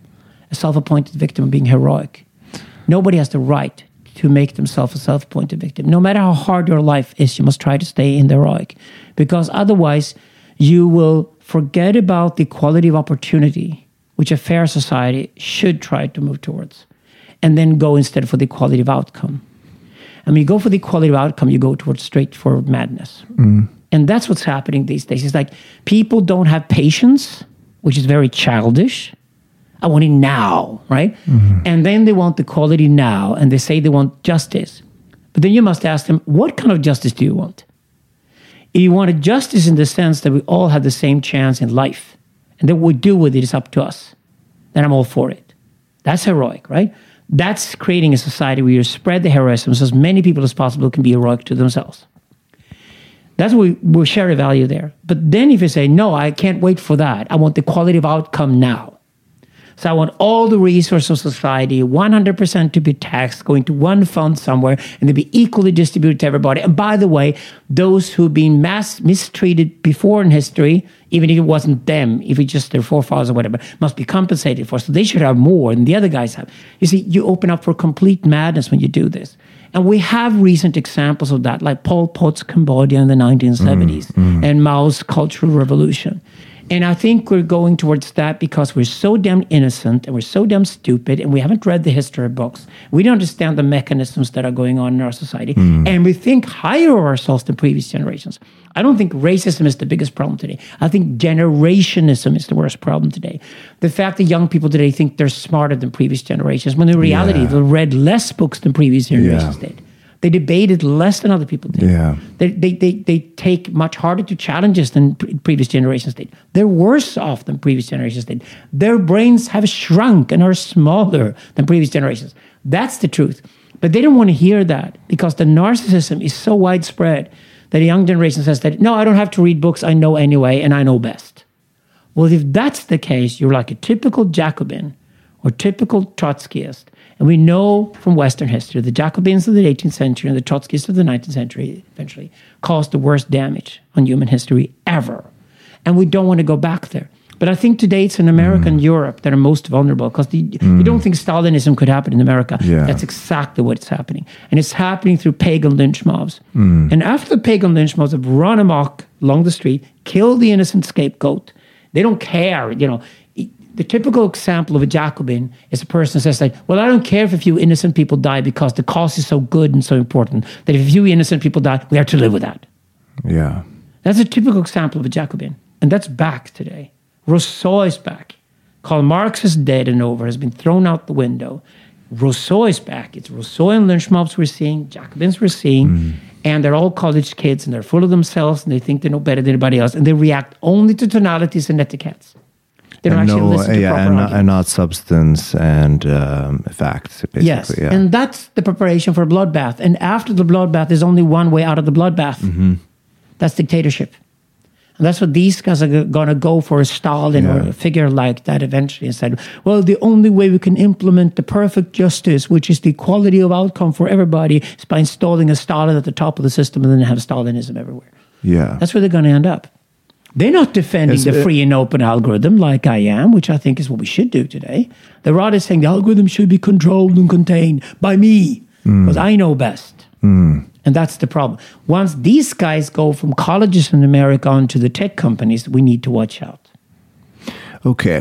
A self-appointed victim and being heroic. Nobody has the right to make themselves a self-appointed victim. No matter how hard your life is, you must try to stay in the heroic, because otherwise you will forget about the quality of opportunity which a fair society should try to move towards, and then go instead for the quality of outcome. And when you go for the quality of outcome, you go towards straightforward madness. Mm. And that's what's happening these days. It's like people don't have patience, which is very childish. I want it now, right? Mm-hmm. And then they want the quality now, and they say they want justice. But then you must ask them, what kind of justice do you want? If you want a justice in the sense that we all have the same chance in life, and then what we do with it is up to us, then I'm all for it. That's heroic, right? That's creating a society where you spread the heroism so as many people as possible can be heroic to themselves. That's what we, we share a value there. But then if you say, no, I can't wait for that. I want the quality of outcome now. So I want all the resources of society, one hundred percent to be taxed, going to one fund somewhere, and to be equally distributed to everybody. And by the way, those who've been mass mistreated before in history, even if it wasn't them, if it's just their forefathers or whatever, must be compensated for. So they should have more than the other guys have. You see, you open up for complete madness when you do this. And we have recent examples of that, like Pol Pot's Cambodia in the nineteen seventies mm, mm. and Mao's Cultural Revolution. And I think we're going towards that because we're so damn innocent and we're so damn stupid and we haven't read the history books. We don't understand the mechanisms that are going on in our society. Mm. And we think higher of ourselves than previous generations. I don't think racism is the biggest problem today. I think generationism is the worst problem today. The fact that young people today think they're smarter than previous generations, when in reality, yeah. they read less books than previous generations yeah. did. They debated less than other people did. Yeah. They, they, they, they take much harder to challenges than pre- previous generations did. They're worse off than previous generations did. Their brains have shrunk and are smaller than previous generations. That's the truth. But they don't want to hear that because the narcissism is so widespread that the young generation says that, no, I don't have to read books. I know anyway, and I know best. Well, if that's the case, you're like a typical Jacobin or typical Trotskyist. And we know from Western history, the Jacobins of the eighteenth century and the Trotskyists of the nineteenth century eventually caused the worst damage on human history ever. And we don't want to go back there. But I think today it's in America mm. and Europe that are most vulnerable, because mm. you don't think Stalinism could happen in America. Yeah. That's exactly what's happening. And it's happening through pagan lynch mobs. Mm. And after the pagan lynch mobs have run amok along the street, killed the innocent scapegoat, they don't care. You know, the typical example of a Jacobin is a person who says, like, well, I don't care if a few innocent people die because the cause is so good and so important that if a few innocent people die, we have to live with that. Yeah. That's a typical example of a Jacobin. And that's back today. Rousseau is back. Karl Marx is dead and over, has been thrown out the window. Rousseau is back. It's Rousseauian lynch mobs we're seeing, Jacobins we're seeing, mm. and they're all college kids, and they're full of themselves, and they think they know better than anybody else, and they react only to tonalities and etiquettes. They don't and actually no, listen to yeah, proper and, not, arguments. and not substance and um, facts, basically. Yes, yeah. and that's the preparation for a bloodbath. And after the bloodbath, there's only one way out of the bloodbath. Mm-hmm. That's dictatorship. And that's what these guys are going to go for, a Stalin yeah. or a figure like that eventually, and said, well, the only way we can implement the perfect justice, which is the equality of outcome for everybody, is by installing a Stalin at the top of the system and then have Stalinism everywhere. Yeah. That's where they're going to end up. They're not defending it's, the free and open algorithm like I am, which I think is what we should do today. They're rather saying the algorithm should be controlled and contained by me, because mm. I know best. Mm. And that's the problem. Once these guys go from colleges in America onto the tech companies, we need to watch out. Okay.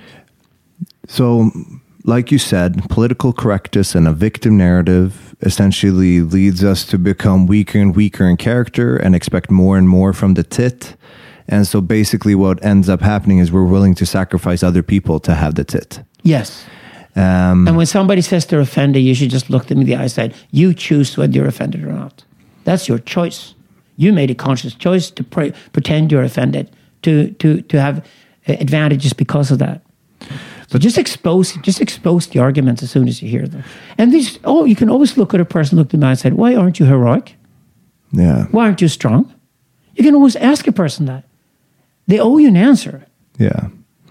So, like you said, political correctness and a victim narrative essentially leads us to become weaker and weaker in character and expect more and more from the tit. And so basically what ends up happening is we're willing to sacrifice other people to have the tit. Yes. Um, and when somebody says they're offended, you should just look them in the eye and say, you choose whether you're offended or not. That's your choice. You made a conscious choice to pre- pretend you're offended, to to to have advantages because of that. So just expose just expose the arguments as soon as you hear them. And these, oh, you can always look at a person, look them in the eye and say, why aren't you heroic? Yeah. Why aren't you strong? You can always ask a person that. They owe you an answer. Yeah.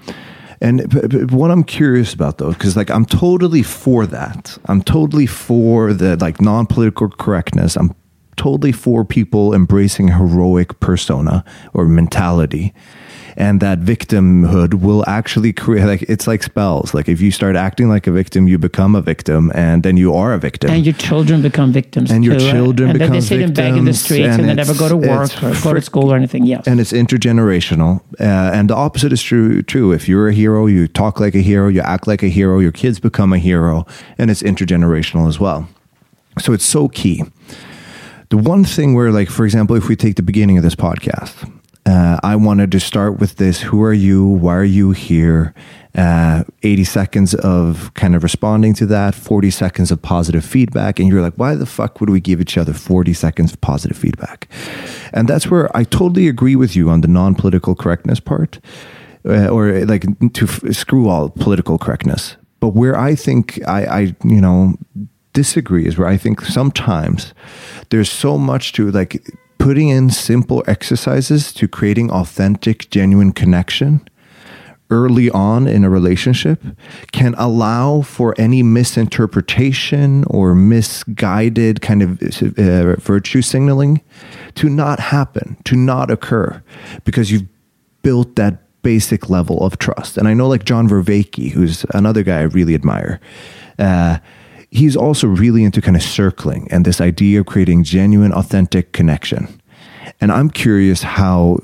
And but, but what I'm curious about, though, because like I'm totally for that. I'm totally for the like non-political correctness. I'm totally for people embracing heroic persona or mentality. And that victimhood will actually create, like, it's like spells. Like, if you start acting like a victim, you become a victim, and then you are a victim. And your children become victims, and too, your children right? become victims. And then they sit and beg in the streets, and, and they never go to work or go to school or anything, yes. And it's intergenerational. Uh, and the opposite is true, true. If you're a hero, you talk like a hero, you act like a hero, your kids become a hero, and it's intergenerational as well. So it's so key. The one thing where, like, for example, if we take the beginning of this podcast, Uh, I wanted to start with this. Who are you? Why are you here? Uh, eighty seconds of kind of responding to that, forty seconds of positive feedback. And you're like, why the fuck would we give each other forty seconds of positive feedback? And that's where I totally agree with you on the non-political correctness part, uh, or like to f- screw all political correctness. But where I think I, I, you know, disagree is where I think sometimes there's so much to like putting in simple exercises to creating authentic, genuine connection early on in a relationship can allow for any misinterpretation or misguided kind of uh, virtue signaling to not happen, to not occur, because you've built that basic level of trust. And I know, like John Vervaeke, who's another guy I really admire, uh, he's also really into kind of circling and this idea of creating genuine, authentic connection. And I'm curious how,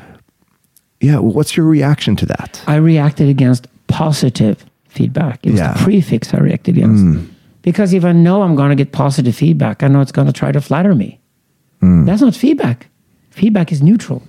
yeah, what's your reaction to that? I reacted against positive feedback. It was yeah. the prefix I reacted against. Mm. Because if I know I'm going to get positive feedback, I know it's going to try to flatter me. Mm. That's not feedback. Feedback is neutral.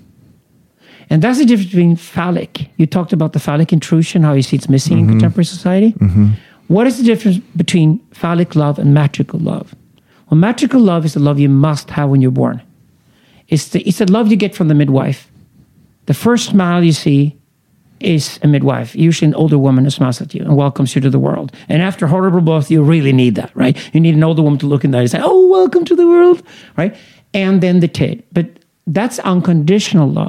And that's the difference between phallic. You talked about the phallic intrusion, how you see it's missing mm-hmm. in contemporary society. Mm-hmm. What is the difference between phallic love and matrical love? Well, matrical love is the love you must have when you're born. It's the, it's the love you get from the midwife. The first smile you see is a midwife, usually an older woman who smiles at you and welcomes you to the world. And after horrible birth, you really need that, right? You need an older woman to look in there and say, oh, welcome to the world, right? And then the tit. But that's unconditional love.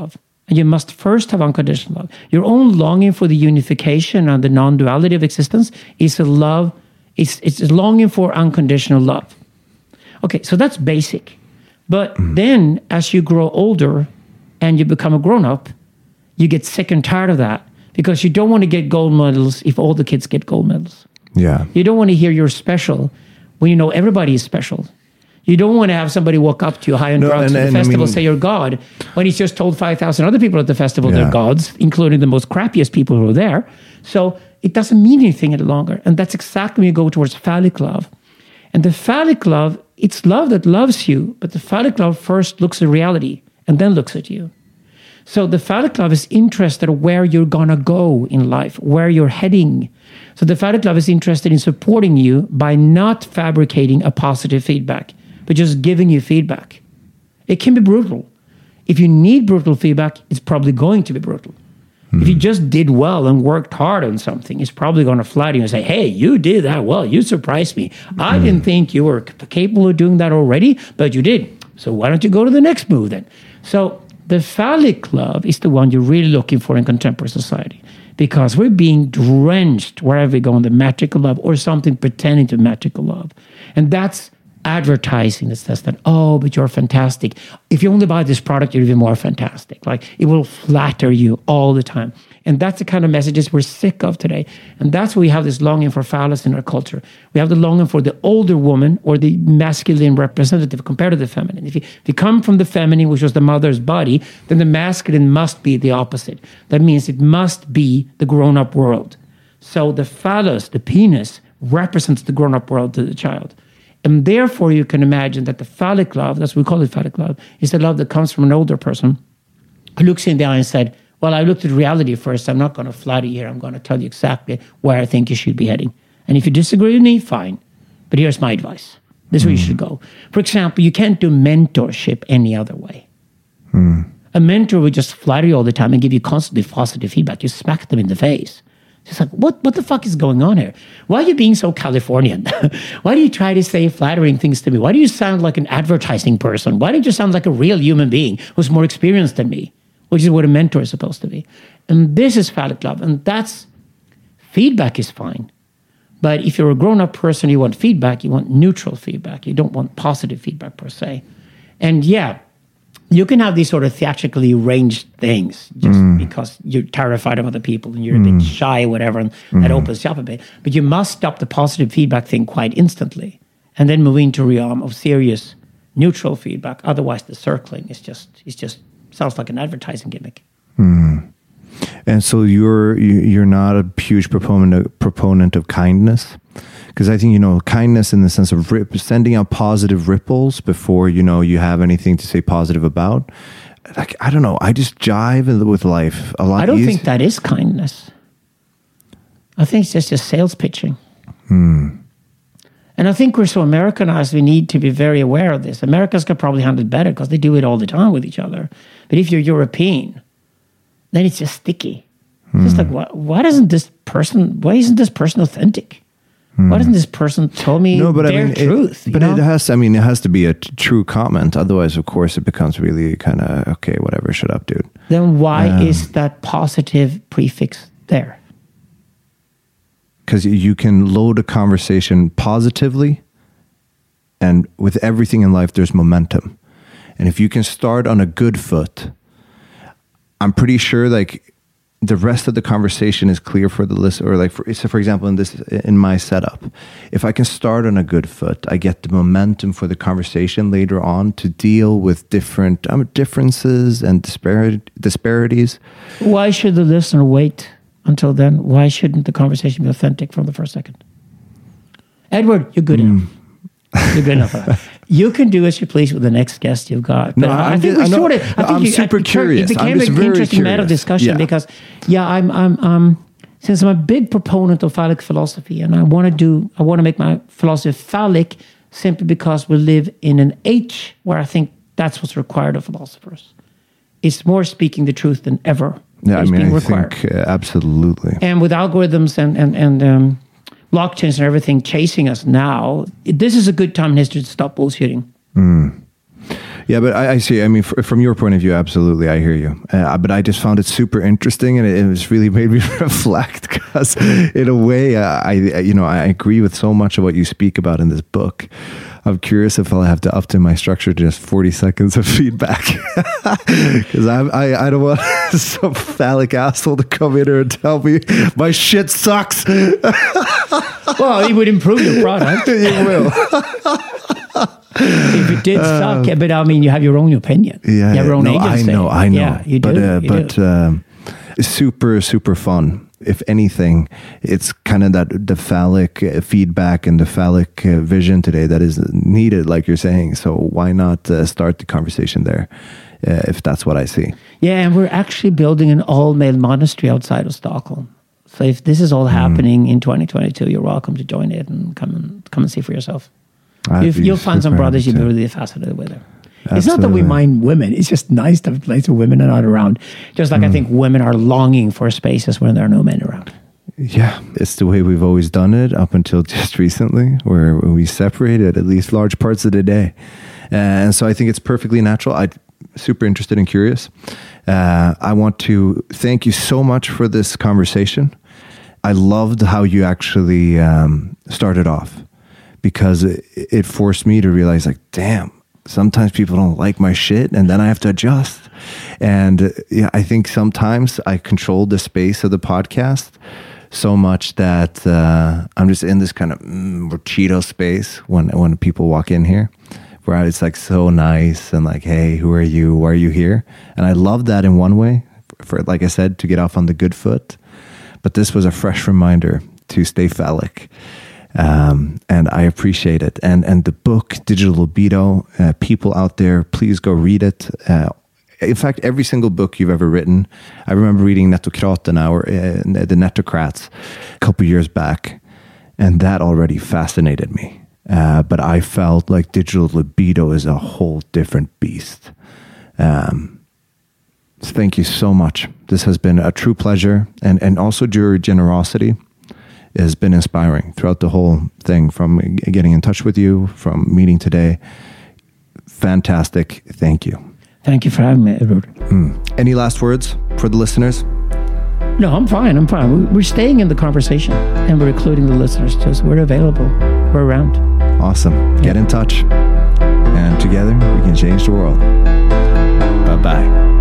And you must first have unconditional love. Your own longing for the unification and the non-duality of existence is a love, it's, it's a longing for unconditional love. Okay, so that's basic. But mm. then as you grow older and you become a grown-up, you get sick and tired of that because you don't want to get gold medals if all the kids get gold medals. Yeah. You don't want to hear you're special when you know everybody is special. You don't want to have somebody walk up to you high on no, drugs at the festival, I mean, say you're God, when he's just told five thousand other people at the festival yeah. they're gods, including the most crappiest people who are there. So it doesn't mean anything any longer. And that's exactly when you go towards phallic love. And the phallic love, it's love that loves you, but the phallic love first looks at reality and then looks at you. So the phallic love is interested in where you're going to go in life, where you're heading. So the phallic love is interested in supporting you by not fabricating a positive feedback, but just giving you feedback. It can be brutal. If you need brutal feedback, it's probably going to be brutal. Mm-hmm. If you just did well and worked hard on something, it's probably going to flatter you and say, hey, you did that well. You surprised me. Mm-hmm. I didn't think you were capable of doing that already, but you did. So why don't you go to the next move then? So the phallic love is the one you're really looking for in contemporary society, because we're being drenched wherever we go in the magical love or something pretending to magical love. And that's advertising that says that, oh, but you're fantastic. If you only buy this product, you're even more fantastic. Like, it will flatter you all the time. And that's the kind of messages we're sick of today. And that's why we have this longing for phallus in our culture. We have the longing for the older woman or the masculine representative compared to the feminine. If you, if you come from the feminine, which was the mother's body, then the masculine must be the opposite. That means it must be the grown-up world. So the phallus, the penis, represents the grown-up world to the child. And therefore, you can imagine that the phallic love, that's what we call it phallic love, is the love that comes from an older person who looks in the eye and said, well, I looked at reality first. I'm not going to flatter you here. I'm going to tell you exactly where I think you should be heading. And if you disagree with me, fine. But here's my advice. This is where mm. you should go. For example, you can't do mentorship any other way. Mm. A mentor would just flatter you all the time and give you constantly positive feedback. You smack them in the face. It's like, what, what the fuck is going on here? Why are you being so Californian? Why do you try to say flattering things to me? Why do you sound like an advertising person? Why don't you sound like a real human being who's more experienced than me? Which is what a mentor is supposed to be. And this is phallic love. And that's, feedback is fine. But if you're a grown-up person, you want feedback, you want neutral feedback. You don't want positive feedback per se. And yeah, you can have these sort of theatrically arranged things just mm. because you're terrified of other people and you're mm. a bit shy or whatever, and mm. that opens you up a bit. But you must stop the positive feedback thing quite instantly and then move into a realm of serious neutral feedback. Otherwise, the circling is just, is just sounds like an advertising gimmick. Mm. And so you're you're not a huge proponent of, proponent of kindness? Because I think, you know, kindness in the sense of rip, sending out positive ripples before, you know, you have anything to say positive about. Like, I don't know. I just jive with life a lot I don't easier. think that is kindness. I think it's just just sales pitching. Hmm. And I think we're so Americanized, we need to be very aware of this. Americans could probably handle it better because they do it all the time with each other. But if you're European, then it's just sticky. It's hmm. just like, why, why doesn't this person, why isn't this person authentic? Hmm. Why doesn't this person tell me no, but their I mean, truth? It, but know? it has, I mean, it has to be a t- true comment. Otherwise, of course, it becomes really kind of, okay, whatever, shut up, dude. Then why um, is that positive prefix there? Because you can load a conversation positively, and with everything in life, there's momentum. And if you can start on a good foot, I'm pretty sure, like, the rest of the conversation is clear for the listener. Or like, for, so for example, in this, in my setup, if I can start on a good foot, I get the momentum for the conversation later on to deal with different um, differences and disparity, disparities. Why should the listener wait until then? Why shouldn't the conversation be authentic from the first second? Edward, you're good mm. enough. You're good enough. You can do as you please with the next guest you've got. But no, I, I think we sort of. I think I'm you, super it, curious. It became I'm just an very interesting curious. matter of discussion yeah. because, yeah, I'm, I'm, um, since I'm a big proponent of phallic philosophy, and I want to do, I want to make my philosophy phallic simply because we live in an age where I think that's what's required of philosophers. It's more speaking the truth than ever. Yeah, I mean, being I required. think uh, absolutely. And with algorithms and and and. Um, blockchains and everything chasing us now, this is a good time in history to stop bullshitting. Mm. Yeah, but I, I see. I mean, f- from your point of view, absolutely, I hear you. Uh, but I just found it super interesting, and it, it was really made me reflect because, in a way, uh, I you know I agree with so much of what you speak about in this book. I'm curious if I'll have to up to my structure to just forty seconds of feedback because I, I I don't want some phallic asshole to come in here and tell me my shit sucks. Well, it would improve your product. It will. If it did uh, suck, but I mean, you have your own opinion. Yeah, you have your own no, agency. I know, I know. Yeah, you do. But, uh, you but do. Um, super, super fun. If anything, it's kind of that the phallic uh, feedback and the phallic uh, vision today that is needed, like you're saying. So why not uh, start the conversation there, uh, if that's what I see? Yeah, and we're actually building an all-male monastery outside of Stockholm. So if this is all happening mm. in twenty twenty-two, you're welcome to join it and come and come and see for yourself. You'll, you'll find some brothers you'll be really fascinated with. It. It's not that we mind women. It's just nice to have a place where women are not around. Just like mm. I think women are longing for spaces when there are no men around. Yeah, it's the way we've always done it up until just recently, where we separated at least large parts of the day. And so I think it's perfectly natural. I'm super interested and curious. Uh, I want to thank you so much for this conversation. I loved how you actually um, started off, because it, it forced me to realize, like, damn, sometimes people don't like my shit, and then I have to adjust. And uh, yeah, I think sometimes I control the space of the podcast so much that uh, I'm just in this kind of mm, Cheeto space when when people walk in here, where it's like so nice and like, hey, who are you? Why are you here? And I love that in one way, for, like I said, to get off on the good foot. But this was a fresh reminder to stay phallic. Um, and I appreciate it. And and the book, Digital Libido, uh, people out there, please go read it. Uh, in fact, every single book you've ever written. I remember reading Netokraterna, or uh, the Netocrats, a couple years back, and that already fascinated me. Uh, but I felt like Digital Libido is a whole different beast. Um, so thank you so much. This has been a true pleasure, and and also your generosity has been inspiring throughout the whole thing, from getting in touch with you, from meeting today. Fantastic. Thank you. Thank you for having me, Edward. Mm. Any last words for the listeners? No, I'm fine. I'm fine. We're staying in the conversation, and we're including the listeners too. So we're available. We're around. Awesome. Get in touch. And together we can change the world. Bye-bye.